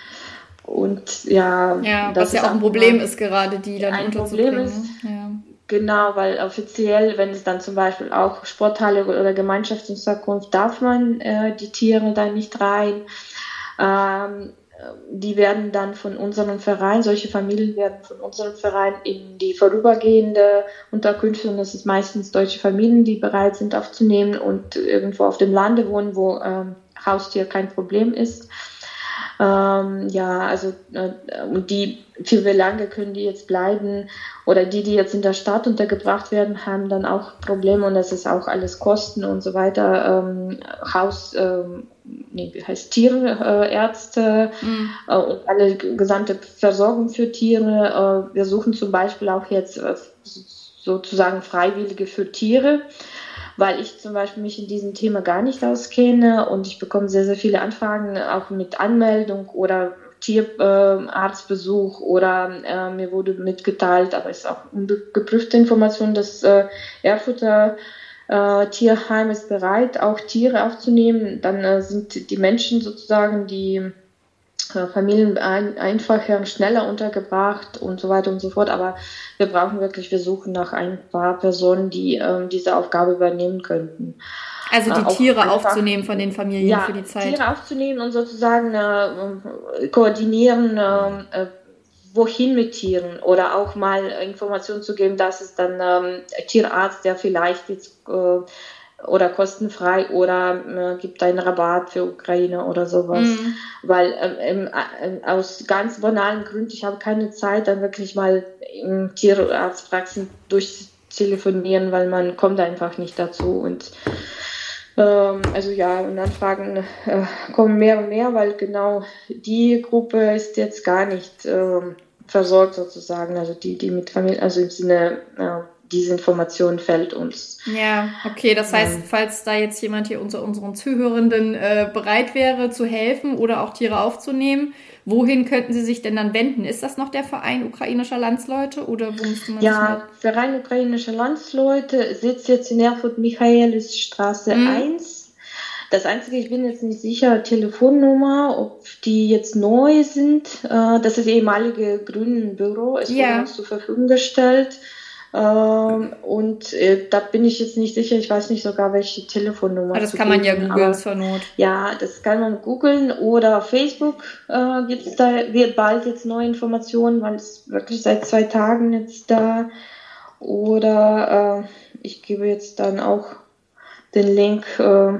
und ja. Ja, das was ja auch ein Problem ist, gerade die dann ein unterzubringen. Problem ist, ja. Genau, weil offiziell, wenn es dann zum Beispiel auch Sporthalle oder Gemeinschaftsunterkunft, darf man äh, die Tiere da nicht rein. Ähm, die werden dann von unserem Verein, solche Familien werden von unserem Verein in die vorübergehende Unterkünfte, und das ist meistens deutsche Familien, die bereit sind aufzunehmen und irgendwo auf dem Lande wohnen, wo ähm, Haustier kein Problem ist. Ähm, ja, also äh, die, für wie lange können die jetzt bleiben, oder die, die jetzt in der Stadt untergebracht werden, haben dann auch Probleme, und das ist auch alles Kosten und so weiter. Ähm, Haus, ähm, nee, wie heißt Tierärzte äh, mhm. äh, und alle gesamte Versorgung für Tiere. Äh, wir suchen zum Beispiel auch jetzt äh, sozusagen Freiwillige für Tiere, weil ich zum Beispiel mich in diesem Thema gar nicht auskenne, und ich bekomme sehr, sehr viele Anfragen, auch mit Anmeldung oder Tierarztbesuch äh, oder äh, mir wurde mitgeteilt, aber es ist auch geprüfte Information, dass äh, Erfurter äh, Tierheim ist bereit, auch Tiere aufzunehmen. Dann äh, sind die Menschen sozusagen, die äh, Familien ein, einfacher und schneller untergebracht und so weiter und so fort. Aber wir brauchen wirklich, wir suchen nach ein paar Personen, die äh, diese Aufgabe übernehmen könnten. Also die äh, Tiere aufzunehmen von den Familien ja, für die Zeit. Tiere aufzunehmen und sozusagen äh, koordinieren, äh, wohin mit Tieren, oder auch mal Informationen zu geben, dass es dann ähm, Tierarzt, der vielleicht jetzt äh, oder kostenfrei oder äh, gibt einen Rabatt für Ukraine oder sowas. Mhm. Weil ähm, äh, aus ganz banalen Gründen, ich habe keine Zeit, dann wirklich mal im Tierarztpraxen durchtelefonieren, weil man kommt einfach nicht dazu. Und also ja, und Anfragen äh, kommen mehr und mehr, weil genau die Gruppe ist jetzt gar nicht äh, versorgt sozusagen, also die, die mit Familie, also im Sinne, äh, diese Information fällt uns. Ja, okay, das heißt, ähm, falls da jetzt jemand hier unter unseren Zuhörenden äh, bereit wäre zu helfen oder auch Tiere aufzunehmen, wohin könnten Sie sich denn dann wenden? Ist das noch der Verein ukrainischer Landsleute oder wo müsste man Ja, Verein ukrainischer Landsleute sitzt jetzt in Erfurt, Michaelisstraße mhm. eins. Das Einzige, ich bin jetzt nicht sicher, Telefonnummer, ob die jetzt neu sind. Das ist das ehemalige Grünen Büro, es wurde ja. uns zur Verfügung gestellt. Ähm, und äh, da bin ich jetzt nicht sicher, ich weiß nicht sogar, welche Telefonnummer. Aber das kann man ja geben, googeln zur Not. Ja, das kann man googeln oder Facebook äh, gibt's da, wird bald jetzt neue Informationen, weil es wirklich seit zwei Tagen jetzt da. Oder äh, ich gebe jetzt dann auch den Link, äh,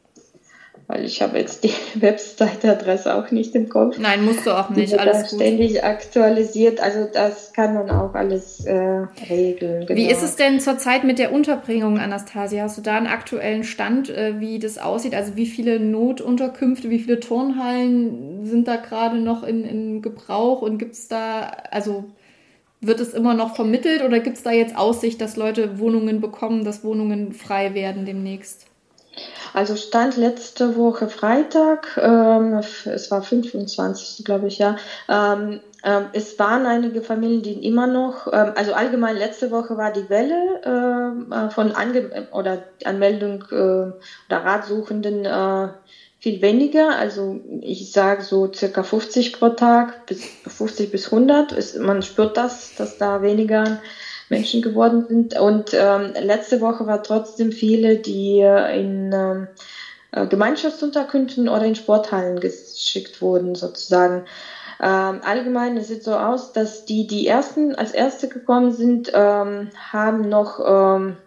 weil ich habe jetzt die Website-Adresse auch nicht im Kopf. Nein, musst du auch nicht, Die wird alles da gut. Ständig aktualisiert, also das kann man auch alles äh, regeln. Genau. Wie ist es denn zurzeit mit der Unterbringung, Anastasia? Hast du da einen aktuellen Stand, äh, wie das aussieht? Also wie viele Notunterkünfte, wie viele Turnhallen sind da gerade noch in, in Gebrauch und gibt es da, also wird es immer noch vermittelt oder gibt es da jetzt Aussicht, dass Leute Wohnungen bekommen, dass Wohnungen frei werden demnächst? Also Stand letzte Woche Freitag, ähm, es war fünfundzwanzig, glaube ich, ja. Ähm, ähm, es waren einige Familien, die immer noch, ähm, also allgemein letzte Woche war die Welle ähm, von Ange oder Anmeldung äh, oder Ratsuchenden äh, viel weniger. Also ich sage so circa fünfzig pro Tag, bis fünfzig bis hundert. Ist, man spürt das, dass da weniger Menschen geworden sind. Und ähm, letzte Woche war trotzdem viele, die in ähm, Gemeinschaftsunterkünften oder in Sporthallen geschickt wurden, sozusagen. Ähm, allgemein, es sieht so aus, dass die, die ersten, als Erste gekommen sind, ähm, haben noch ähm,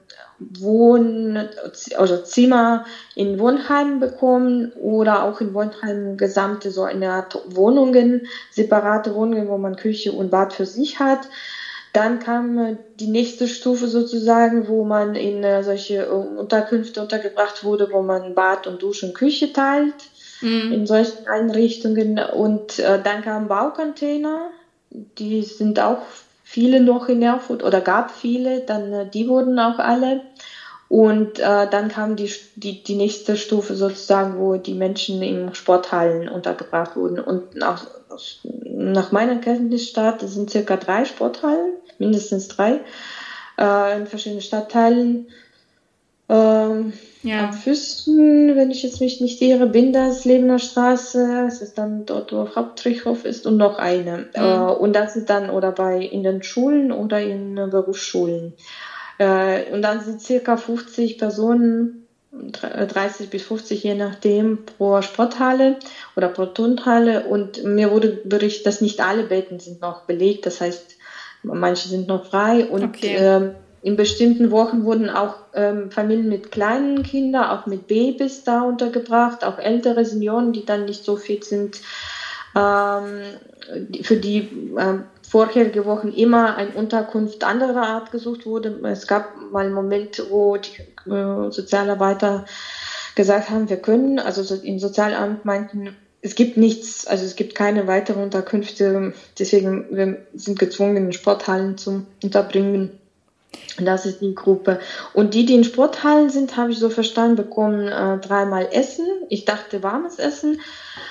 Wohn- oder Zimmer in Wohnheimen bekommen oder auch in Wohnheimen gesamte, so eine Art Wohnungen, separate Wohnungen, wo man Küche und Bad für sich hat. Dann kam die nächste Stufe sozusagen, wo man in äh, solche Unterkünfte untergebracht wurde, wo man Bad und Dusche und Küche teilt, mhm. in solchen Einrichtungen. Und äh, dann kamen Baucontainer, die sind auch viele noch in Erfurt oder gab viele, dann äh, die wurden auch alle. Und äh, dann kam die, die, die nächste Stufe sozusagen, wo die Menschen in Sporthallen untergebracht wurden. Und nach, nach meiner Kenntnisstand sind circa drei Sporthallen, mindestens drei, äh, in verschiedenen Stadtteilen. Ähm, ja. Am Füssen, wenn ich jetzt mich nicht irre, Binders, Lebener Straße, es ist dann dort, wo Hauptrichhof ist, und noch eine. Mhm. Äh, und das ist dann oder bei in den Schulen oder in äh, Berufsschulen. Äh, und dann sind circa fünfzig Personen, dreißig bis fünfzig je nachdem, pro Sporthalle oder pro Turnhalle. Und mir wurde berichtet, dass nicht alle Betten sind noch belegt. Das heißt, manche sind noch frei. Und okay. ähm, in bestimmten Wochen wurden auch ähm, Familien mit kleinen Kindern, auch mit Babys da untergebracht, auch ältere Senioren, die dann nicht so fit sind, ähm, die, für die ähm, vorherige Wochen immer eine Unterkunft anderer Art gesucht wurde. Es gab mal einen Moment, wo die äh, Sozialarbeiter gesagt haben, wir können, also im Sozialamt meinten, es gibt nichts, also es gibt keine weiteren Unterkünfte, deswegen wir sind gezwungen, in Sporthallen zu unterbringen. Das ist die Gruppe. Und die, die in Sporthallen sind, habe ich so verstanden, bekommen äh, dreimal Essen. Ich dachte warmes Essen.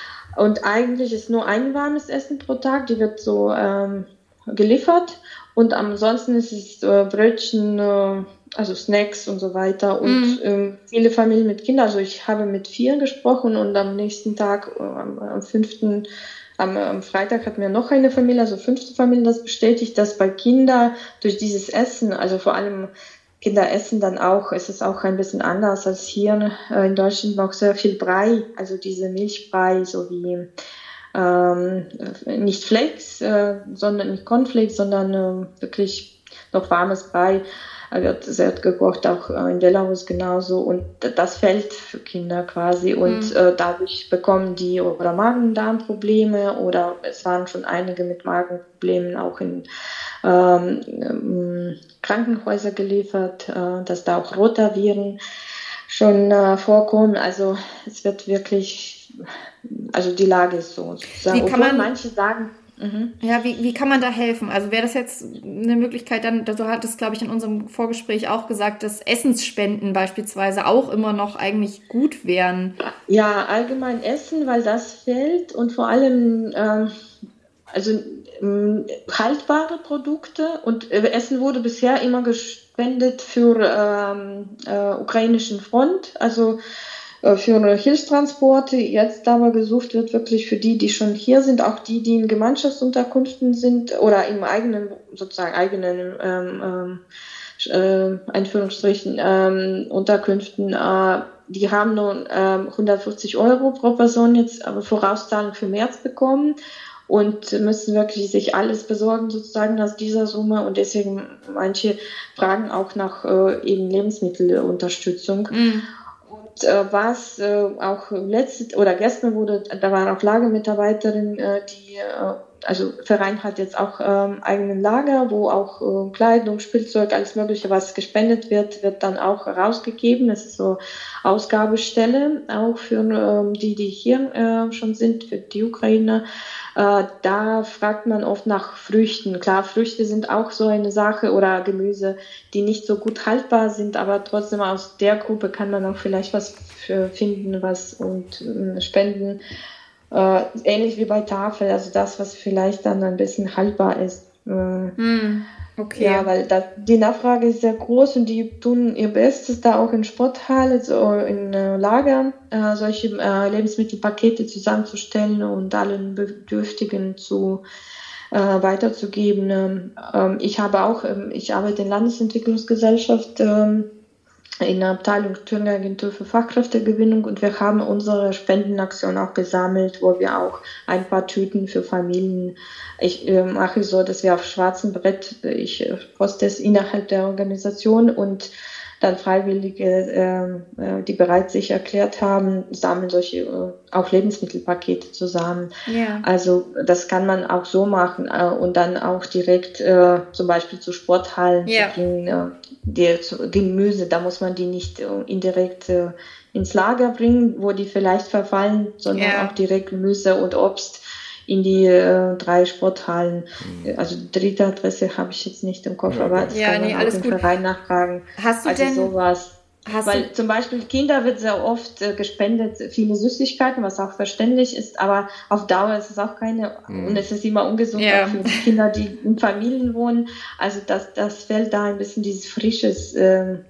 Und eigentlich ist nur ein warmes Essen pro Tag. Die wird so ähm, geliefert. Und ansonsten ist es äh, Brötchen, äh, also Snacks und so weiter. Und mhm. ähm, viele Familien mit Kindern. Also ich habe mit vier gesprochen und am nächsten Tag, äh, am, am fünften Am, am Freitag hat mir noch eine Familie, also fünfte Familie, das bestätigt, dass bei Kindern durch dieses Essen, also vor allem Kinder essen dann auch, es ist auch ein bisschen anders als hier äh, in Deutschland, noch sehr viel Brei, also diese Milchbrei, so wie ähm, nicht Flakes, äh, sondern nicht Cornflakes, sondern äh, wirklich noch warmes Brei. Wird sehr gekocht, auch in Belarus genauso, und das fällt für Kinder quasi, und mhm. äh, dadurch bekommen die oder Magen-Darm-Probleme, oder es waren schon einige mit Magenproblemen auch in ähm, ähm, Krankenhäuser geliefert, äh, dass da auch Rotaviren schon äh, vorkommen. Also es wird wirklich, also die Lage ist so. Wie kann man, manche sagen, Mhm. Ja, wie, wie kann man da helfen? Also wäre das jetzt eine Möglichkeit, dann, du hattest, glaube ich, in unserem Vorgespräch auch gesagt, dass Essensspenden beispielsweise auch immer noch eigentlich gut wären. Ja, allgemein Essen, weil das fehlt, und vor allem ähm, also ähm, haltbare Produkte, und äh, Essen wurde bisher immer gespendet für ähm, äh, ukrainischen Front, also für Hilfstransporte. Jetzt aber gesucht wird wirklich für die, die schon hier sind, auch die, die in Gemeinschaftsunterkünften sind oder im eigenen, sozusagen eigenen ähm, ähm, äh, Einführungsstrichen, ähm, Unterkünften, äh, die haben nun äh, hundertfünfzig Euro pro Person jetzt aber Vorauszahlung für März bekommen und müssen wirklich sich alles besorgen sozusagen aus dieser Summe und deswegen manche fragen auch nach äh, eben Lebensmittelunterstützung. Mhm. Und äh, was äh, auch letztes oder gestern wurde, da war auch Lagermitarbeiterin, äh, die äh, also Verein hat jetzt auch ähm, eigenen Lager, wo auch äh, Kleidung, Spielzeug, alles Mögliche, was gespendet wird, wird dann auch rausgegeben. Das ist so Ausgabestelle auch für ähm, die, die hier äh, schon sind, für die Ukrainer. Äh, da fragt man oft nach Früchten. Klar, Früchte sind auch so eine Sache oder Gemüse, die nicht so gut haltbar sind, aber trotzdem aus der Gruppe kann man auch vielleicht was für finden, was und äh, spenden. Äh, ähnlich wie bei Tafel, also das, was vielleicht dann ein bisschen haltbar ist. Äh, mm, okay. Ja, weil das, die Nachfrage ist sehr groß und die tun ihr Bestes, da auch in Sporthalle, so in äh, Lagern, äh, solche äh, Lebensmittelpakete zusammenzustellen und allen Bedürftigen zu äh, weiterzugeben. Ähm, ich habe auch, ähm, ich arbeite in Landesentwicklungsgesellschaft, ähm, in der Abteilung Thüringer Agentur für Fachkräftegewinnung und wir haben unsere Spendenaktion auch gesammelt, wo wir auch ein paar Tüten für Familien, ich äh, mache so, dass wir auf schwarzem Brett, ich äh, poste es innerhalb der Organisation und dann Freiwillige, äh, die bereit sich erklärt haben, sammeln solche äh, auch Lebensmittelpakete zusammen. Ja. Also das kann man auch so machen äh, und dann auch direkt äh, zum Beispiel zu Sporthallen ja. zu gehen, äh, die zu, Gemüse, da muss man die nicht äh, indirekt äh, ins Lager bringen, wo die vielleicht verfallen, sondern ja. auch direkt Gemüse und Obst in die äh, drei Sporthallen. Mhm. Also die dritte Adresse habe ich jetzt nicht im Kopf, ja, aber das ja, kann man nee, auch im gut. Verein nachfragen. Hast du also denn sowas. Hast Weil du? Zum Beispiel Kinder wird sehr oft äh, gespendet, viele Süßigkeiten, was auch verständlich ist, aber auf Dauer ist es auch keine, mhm. und es ist immer ungesund ja. auch für die Kinder, die in Familien wohnen. Also das, das fällt da ein bisschen dieses frisches ähm,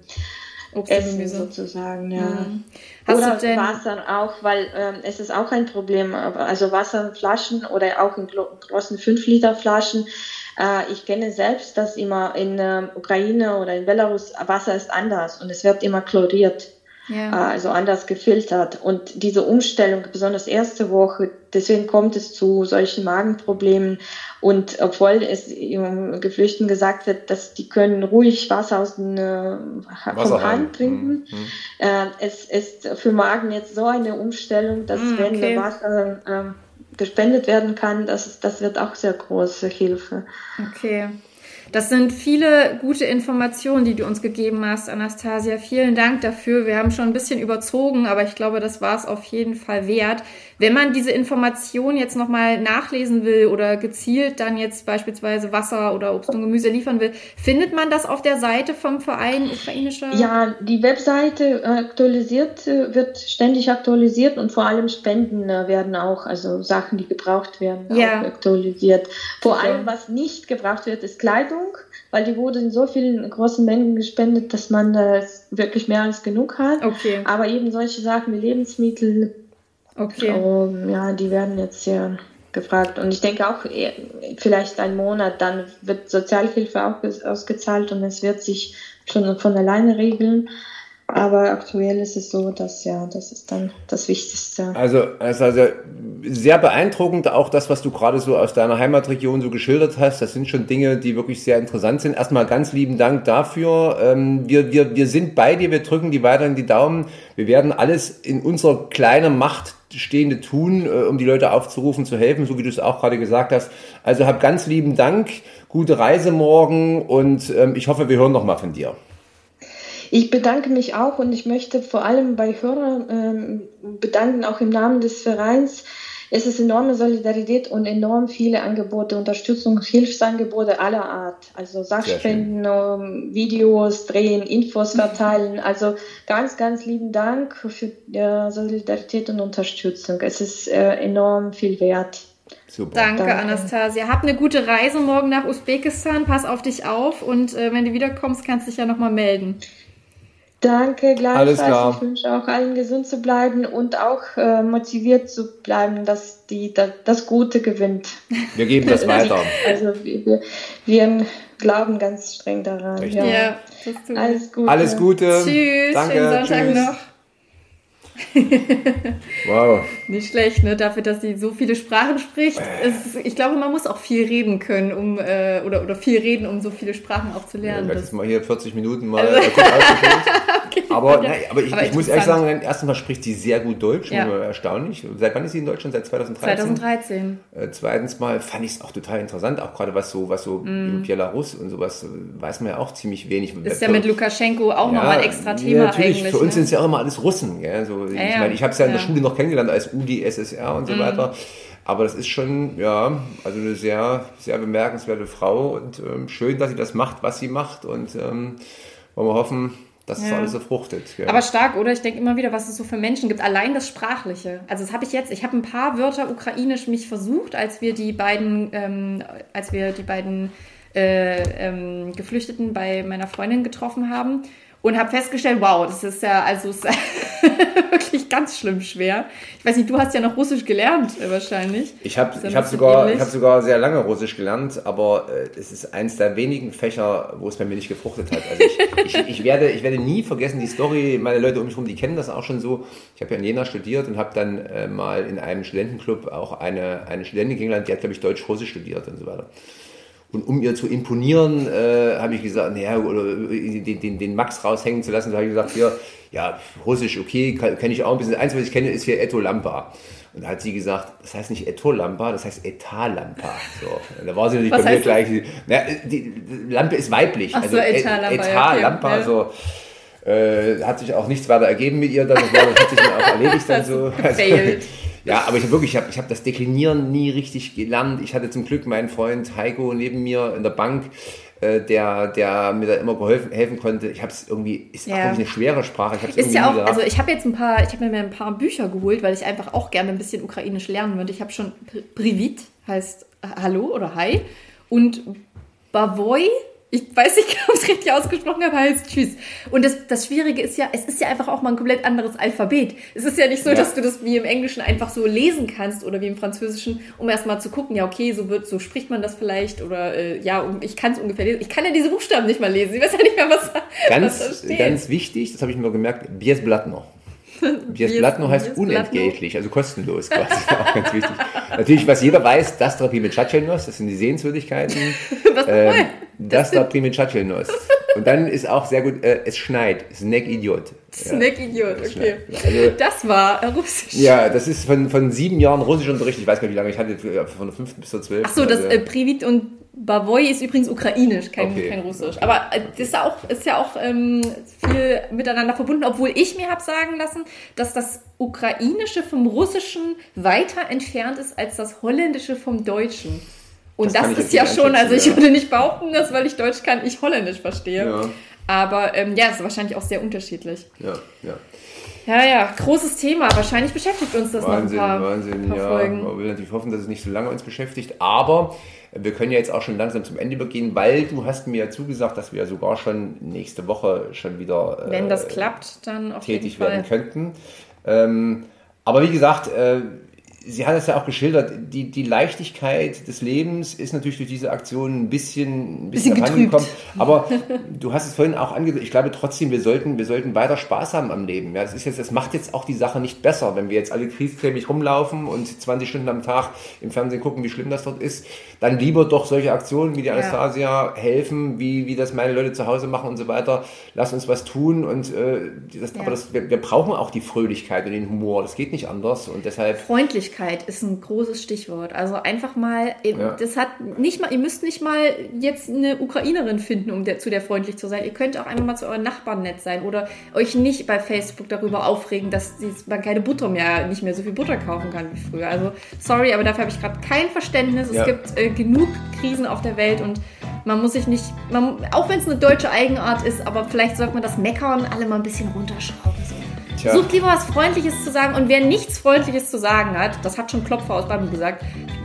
Essen sozusagen, ja. Mhm. Hast oder du denn Wasser auch, weil ähm, es ist auch ein Problem, also Wasserflaschen oder auch in großen fünf Liter Flaschen. Äh, ich kenne selbst, dass immer in äh, Ukraine oder in Belarus Wasser ist anders und es wird immer chloriert. Ja. Äh, also anders gefiltert. Und diese Umstellung, besonders erste Woche, deswegen kommt es zu solchen Magenproblemen. Und obwohl es im Geflüchteten gesagt wird, dass die können ruhig Wasser aus dem äh, vom Hahn trinken, mhm. äh, es ist für Magen jetzt so eine Umstellung, dass mhm, wenn okay. Wasser äh, gespendet werden kann, das, ist, das wird auch sehr große Hilfe. Okay. Das sind viele gute Informationen, die du uns gegeben hast, Anastasia. Vielen Dank dafür. Wir haben schon ein bisschen überzogen, aber ich glaube, das war es auf jeden Fall wert. Wenn man diese Informationen jetzt nochmal nachlesen will oder gezielt dann jetzt beispielsweise Wasser oder Obst und Gemüse liefern will, findet man das auf der Seite vom Verein Ukrainischer? Ja, die Webseite aktualisiert, wird ständig aktualisiert und vor allem Spenden werden auch, also Sachen, die gebraucht werden, ja. auch aktualisiert. Vor okay. allem, was nicht gebraucht wird, ist Kleidung, weil die wurde in so vielen großen Mengen gespendet, dass man das wirklich mehr als genug hat. Okay. Aber eben solche Sachen wie Lebensmittel, okay. um, ja, die werden jetzt sehr gefragt. Und ich denke auch, vielleicht einen Monat, dann wird Sozialhilfe auch ausgezahlt und es wird sich schon von alleine regeln. Aber aktuell ist es so, dass ja, das ist dann das Wichtigste. Also, also, also sehr beeindruckend, auch das, was du gerade so aus deiner Heimatregion so geschildert hast. Das sind schon Dinge, die wirklich sehr interessant sind. Erstmal ganz lieben Dank dafür. Wir, wir, wir sind bei dir, wir drücken dir weiterhin die Daumen. Wir werden alles in unserer kleinen Macht Stehende tun, um die Leute aufzurufen, zu helfen, so wie du es auch gerade gesagt hast. Also hab ganz lieben Dank, gute Reise morgen und ich hoffe, wir hören noch mal von dir. Ich bedanke mich auch und ich möchte vor allem bei Hörern ähm, bedanken, auch im Namen des Vereins. Es ist enorme Solidarität und enorm viele Angebote, Unterstützung, Hilfsangebote aller Art. Also Sachspenden, ähm, Videos drehen, Infos verteilen. Also ganz, ganz lieben Dank für äh, Solidarität und Unterstützung. Es ist äh, enorm viel wert. Super. Danke, Danke, Anastasia. Hab eine gute Reise morgen nach Usbekistan. Pass auf dich auf und äh, wenn du wiederkommst, kannst du dich ja nochmal melden. Danke, gleichfalls. Ich wünsche auch allen gesund zu bleiben und auch äh, motiviert zu bleiben, dass die da, das Gute gewinnt. Wir geben das weiter. Also wir, wir glauben ganz streng daran. Ja, ja, das tut alles Gute. Alles Gute. Tschüss, Danke, schönen Sonntag tschüss. noch. Wow. Nicht schlecht, ne? Dafür, dass sie so viele Sprachen spricht. Es, ich glaube, man muss auch viel reden können, um äh, oder, oder viel reden, um so viele Sprachen auch zu lernen. Ja, das das mal hier vierzig Minuten mal also, äh, kurz ausgeführt. okay, Aber, ja. nein, aber ich, aber ich muss ehrlich sagen, erstens mal spricht sie sehr gut Deutsch, ja. erstaunlich. Seit wann ist sie in Deutschland? Seit zwanzig dreizehn? zwanzig dreizehn. Äh, zweitens mal fand ich es auch total interessant, auch gerade was so, was so mm. Belarus und sowas, weiß man ja auch ziemlich wenig. Ist ja mit Lukaschenko auch ja, nochmal ein extra Thema ja, natürlich, eigentlich. Für uns ne? sind es ja auch immer alles Russen. Gell? So, ja, ich ja. meine, ich habe es ja in der ja. Schule noch kennengelernt als U D S S R und so mm. weiter. Aber das ist schon, ja, also eine sehr, sehr bemerkenswerte Frau und ähm, schön, dass sie das macht, was sie macht und ähm, wollen wir hoffen, dass das ja. alles so fruchtet. Gell? Aber stark, oder? Ich denke immer wieder, was es so für Menschen gibt. Allein das Sprachliche. Also das habe ich jetzt, ich habe ein paar Wörter ukrainisch mich versucht, als wir die beiden, ähm, als wir die beiden äh, ähm, Geflüchteten bei meiner Freundin getroffen haben. Und habe festgestellt, wow, das ist ja also ist wirklich ganz schlimm schwer. Ich weiß nicht, du hast ja noch Russisch gelernt äh, wahrscheinlich. Ich habe ich hab sogar, ich hab sogar sehr lange Russisch gelernt, aber äh, es ist eins der wenigen Fächer, wo es bei mir nicht gefruchtet hat. Also ich, ich, ich, werde, ich werde nie vergessen die Story, meine Leute um mich herum, die kennen das auch schon so. Ich habe ja in Jena studiert und habe dann äh, mal in einem Studentenclub auch eine, eine Studentin kennengelernt, die hat, glaube ich, Deutsch-Russisch studiert und so weiter. Und um ihr zu imponieren, äh, habe ich gesagt, naja, oder den, den, den Max raushängen zu lassen, da habe ich gesagt, hier, ja, Russisch, okay, kenne ich auch ein bisschen. Eins, was ich kenne, ist hier Eto Lampa. Und da hat sie gesagt, das heißt nicht Eto Lampa, das heißt Etat-Lampa. So, da war sie natürlich was bei mir gleich. Na, die, die Lampe ist weiblich. Ach so, also Etat-Lampa. Etat-Lampa, ja, okay. So. Äh, hat sich auch nichts weiter ergeben mit ihr, dann das war, das hat sich dann auch erledigt dann so. Also, ja, aber ich habe wirklich, ich habe ich hab das Deklinieren nie richtig gelernt. Ich hatte zum Glück meinen Freund Heiko neben mir in der Bank, äh, der, der mir da immer geholfen helfen konnte. Ich habe es irgendwie, ist ja. auch wirklich eine schwere Sprache. Ich hab's ist ja auch, gedacht. Also ich habe jetzt ein paar, ich habe mir ein paar Bücher geholt, weil ich einfach auch gerne ein bisschen Ukrainisch lernen würde. Ich habe schon Privit, heißt Hallo oder Hi, und Bavoi. Ich weiß nicht, ob ich es richtig ausgesprochen habe, heißt Tschüss. Und das, das Schwierige ist ja, es ist ja einfach auch mal ein komplett anderes Alphabet. Es ist ja nicht so, ja. dass du das wie im Englischen einfach so lesen kannst oder wie im Französischen, um erstmal zu gucken, ja okay, so wird, so spricht man das vielleicht oder äh, ja, ich kann es ungefähr lesen. Ich kann ja diese Buchstaben nicht mal lesen. Ich weiß ja nicht mehr, was, ganz, was da steht. Ganz wichtig, das habe ich mir gemerkt, Bies Blatno. Bies Blatno heißt unentgeltlich, also kostenlos quasi. auch ganz wichtig. Natürlich, was jeder weiß, das da Primichatchelnos, das sind die Sehenswürdigkeiten. Was ähm, das da Primichatchelnos. Und dann ist auch sehr gut, äh, es schneit. Snack Idiot. Snack Idiot, ja, okay. Also, das war Russisch. Ja, das ist von, von sieben Jahren Russischunterricht. Ich weiß gar nicht, wie lange ich hatte, von der fünften bis zur zwölften. Ach so, das äh, Privit und Bavoi ist übrigens ukrainisch, kein, okay. kein Russisch. Aber äh, das ist, auch, ist ja auch ähm, viel miteinander verbunden, obwohl ich mir habe sagen lassen, dass das Ukrainische vom Russischen weiter entfernt ist als das Holländische vom Deutschen. Und das, das ist ja schon, also ich ja. würde nicht behaupten, dass, weil ich Deutsch kann, ich Holländisch verstehe. Ja. Aber ähm, ja, es ist wahrscheinlich auch sehr unterschiedlich. Ja, ja. Ja, ja, großes Thema. Wahrscheinlich beschäftigt uns das Wahnsinn, noch ein paar, Wahnsinn, paar ja. Folgen. Man will natürlich hoffen, dass es nicht so lange uns beschäftigt. Aber wir können ja jetzt auch schon langsam zum Ende übergehen, weil du hast mir ja zugesagt, dass wir sogar schon nächste Woche schon wieder Wenn das äh, klappt, dann auf tätig jeden Fall. werden könnten. Ähm, aber wie gesagt, äh, sie hat es ja auch geschildert, die, die Leichtigkeit des Lebens ist natürlich durch diese Aktion ein bisschen, ein bisschen, bisschen herangekommen. Aber du hast es vorhin auch angedeutet, ich glaube trotzdem, wir sollten, wir sollten weiter Spaß haben am Leben. Ja, das ist jetzt, das macht jetzt auch die Sache nicht besser, wenn wir jetzt alle kriegskrämig rumlaufen und zwanzig Stunden am Tag im Fernsehen gucken, wie schlimm das dort ist. Dann lieber doch solche Aktionen wie die Anastasia ja. helfen, wie, wie das meine Leute zu Hause machen und so weiter. Lass uns was tun. Und, äh, das, ja. Aber das, wir, wir brauchen auch die Fröhlichkeit und den Humor. Das geht nicht anders. Und deshalb Freundlichkeit ist ein großes Stichwort. Also einfach mal, ja. das hat nicht mal, ihr müsst nicht mal jetzt eine Ukrainerin finden, um der, zu der freundlich zu sein. Ihr könnt auch einfach mal zu euren Nachbarn nett sein oder euch nicht bei Facebook darüber aufregen, dass man keine Butter mehr, nicht mehr so viel Butter kaufen kann wie früher. Also sorry, aber dafür habe ich gerade kein Verständnis. Es ja. gibt äh, genug Krisen auf der Welt und man muss sich nicht, man, auch wenn es eine deutsche Eigenart ist, aber vielleicht sollte man das Meckern alle mal ein bisschen runterschrauben. So. Sucht lieber was Freundliches zu sagen und wer nichts Freundliches zu sagen hat, das hat schon Klopfer aus Bambi gesagt,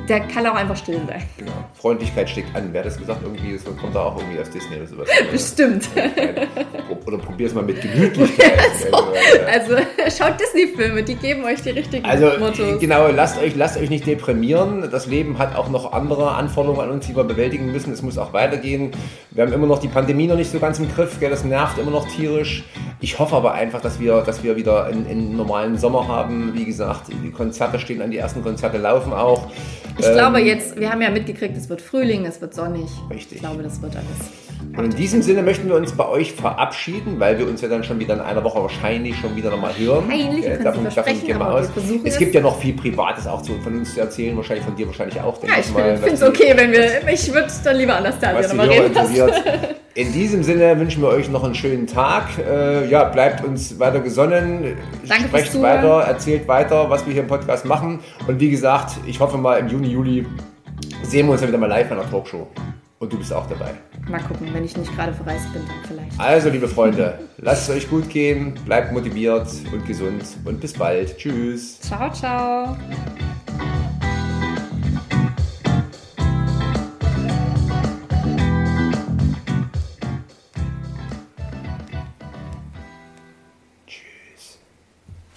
der kann auch einfach still sein. Genau. Freundlichkeit steckt an. Wer hat das gesagt? Irgendwie, das kommt da auch irgendwie aus Disney oder sowas. Bestimmt. Oder probier es mal mit Gemütlichkeit. also, also schaut Disney-Filme, die geben euch die richtigen also, Mottos. Genau, lasst euch, lasst euch nicht deprimieren. Das Leben hat auch noch andere Anforderungen an uns, die wir bewältigen müssen. Es muss auch weitergehen. Wir haben immer noch die Pandemie noch nicht so ganz im Griff. Gell? Das nervt immer noch tierisch. Ich hoffe aber einfach, dass wir, dass wir wieder einen, einen normalen Sommer haben. Wie gesagt, die Konzerte stehen an, die ersten Konzerte laufen auch. Ich ähm, glaube jetzt, wir haben ja mitgekriegt, es wird Frühling, es wird sonnig. Richtig. Ich glaube, das wird alles. Und in diesem Sinne möchten wir uns bei euch verabschieden, weil wir uns ja dann schon wieder in einer Woche wahrscheinlich schon wieder nochmal hören. Wahrscheinlich, äh, davon, davon gehen wir aus. Wir es gibt ja noch viel Privates auch zu, von uns zu erzählen, wahrscheinlich von dir wahrscheinlich auch. Ja, ich finde es okay, wenn wir, ich würde dann lieber Anastasia nochmal reden lassen. In diesem Sinne wünschen wir euch noch einen schönen Tag. Äh, ja, bleibt uns weiter gesonnen. Danke Sprecht fürs weiter, erzählt weiter, was wir hier im Podcast machen. Und wie gesagt, ich hoffe mal im Juni, Juli sehen wir uns ja wieder mal live in einer Talkshow. Und du bist auch dabei. Mal gucken, wenn ich nicht gerade verreist bin, dann vielleicht. Also, liebe Freunde, lasst es euch gut gehen, bleibt motiviert und gesund und bis bald. Tschüss. Ciao, ciao.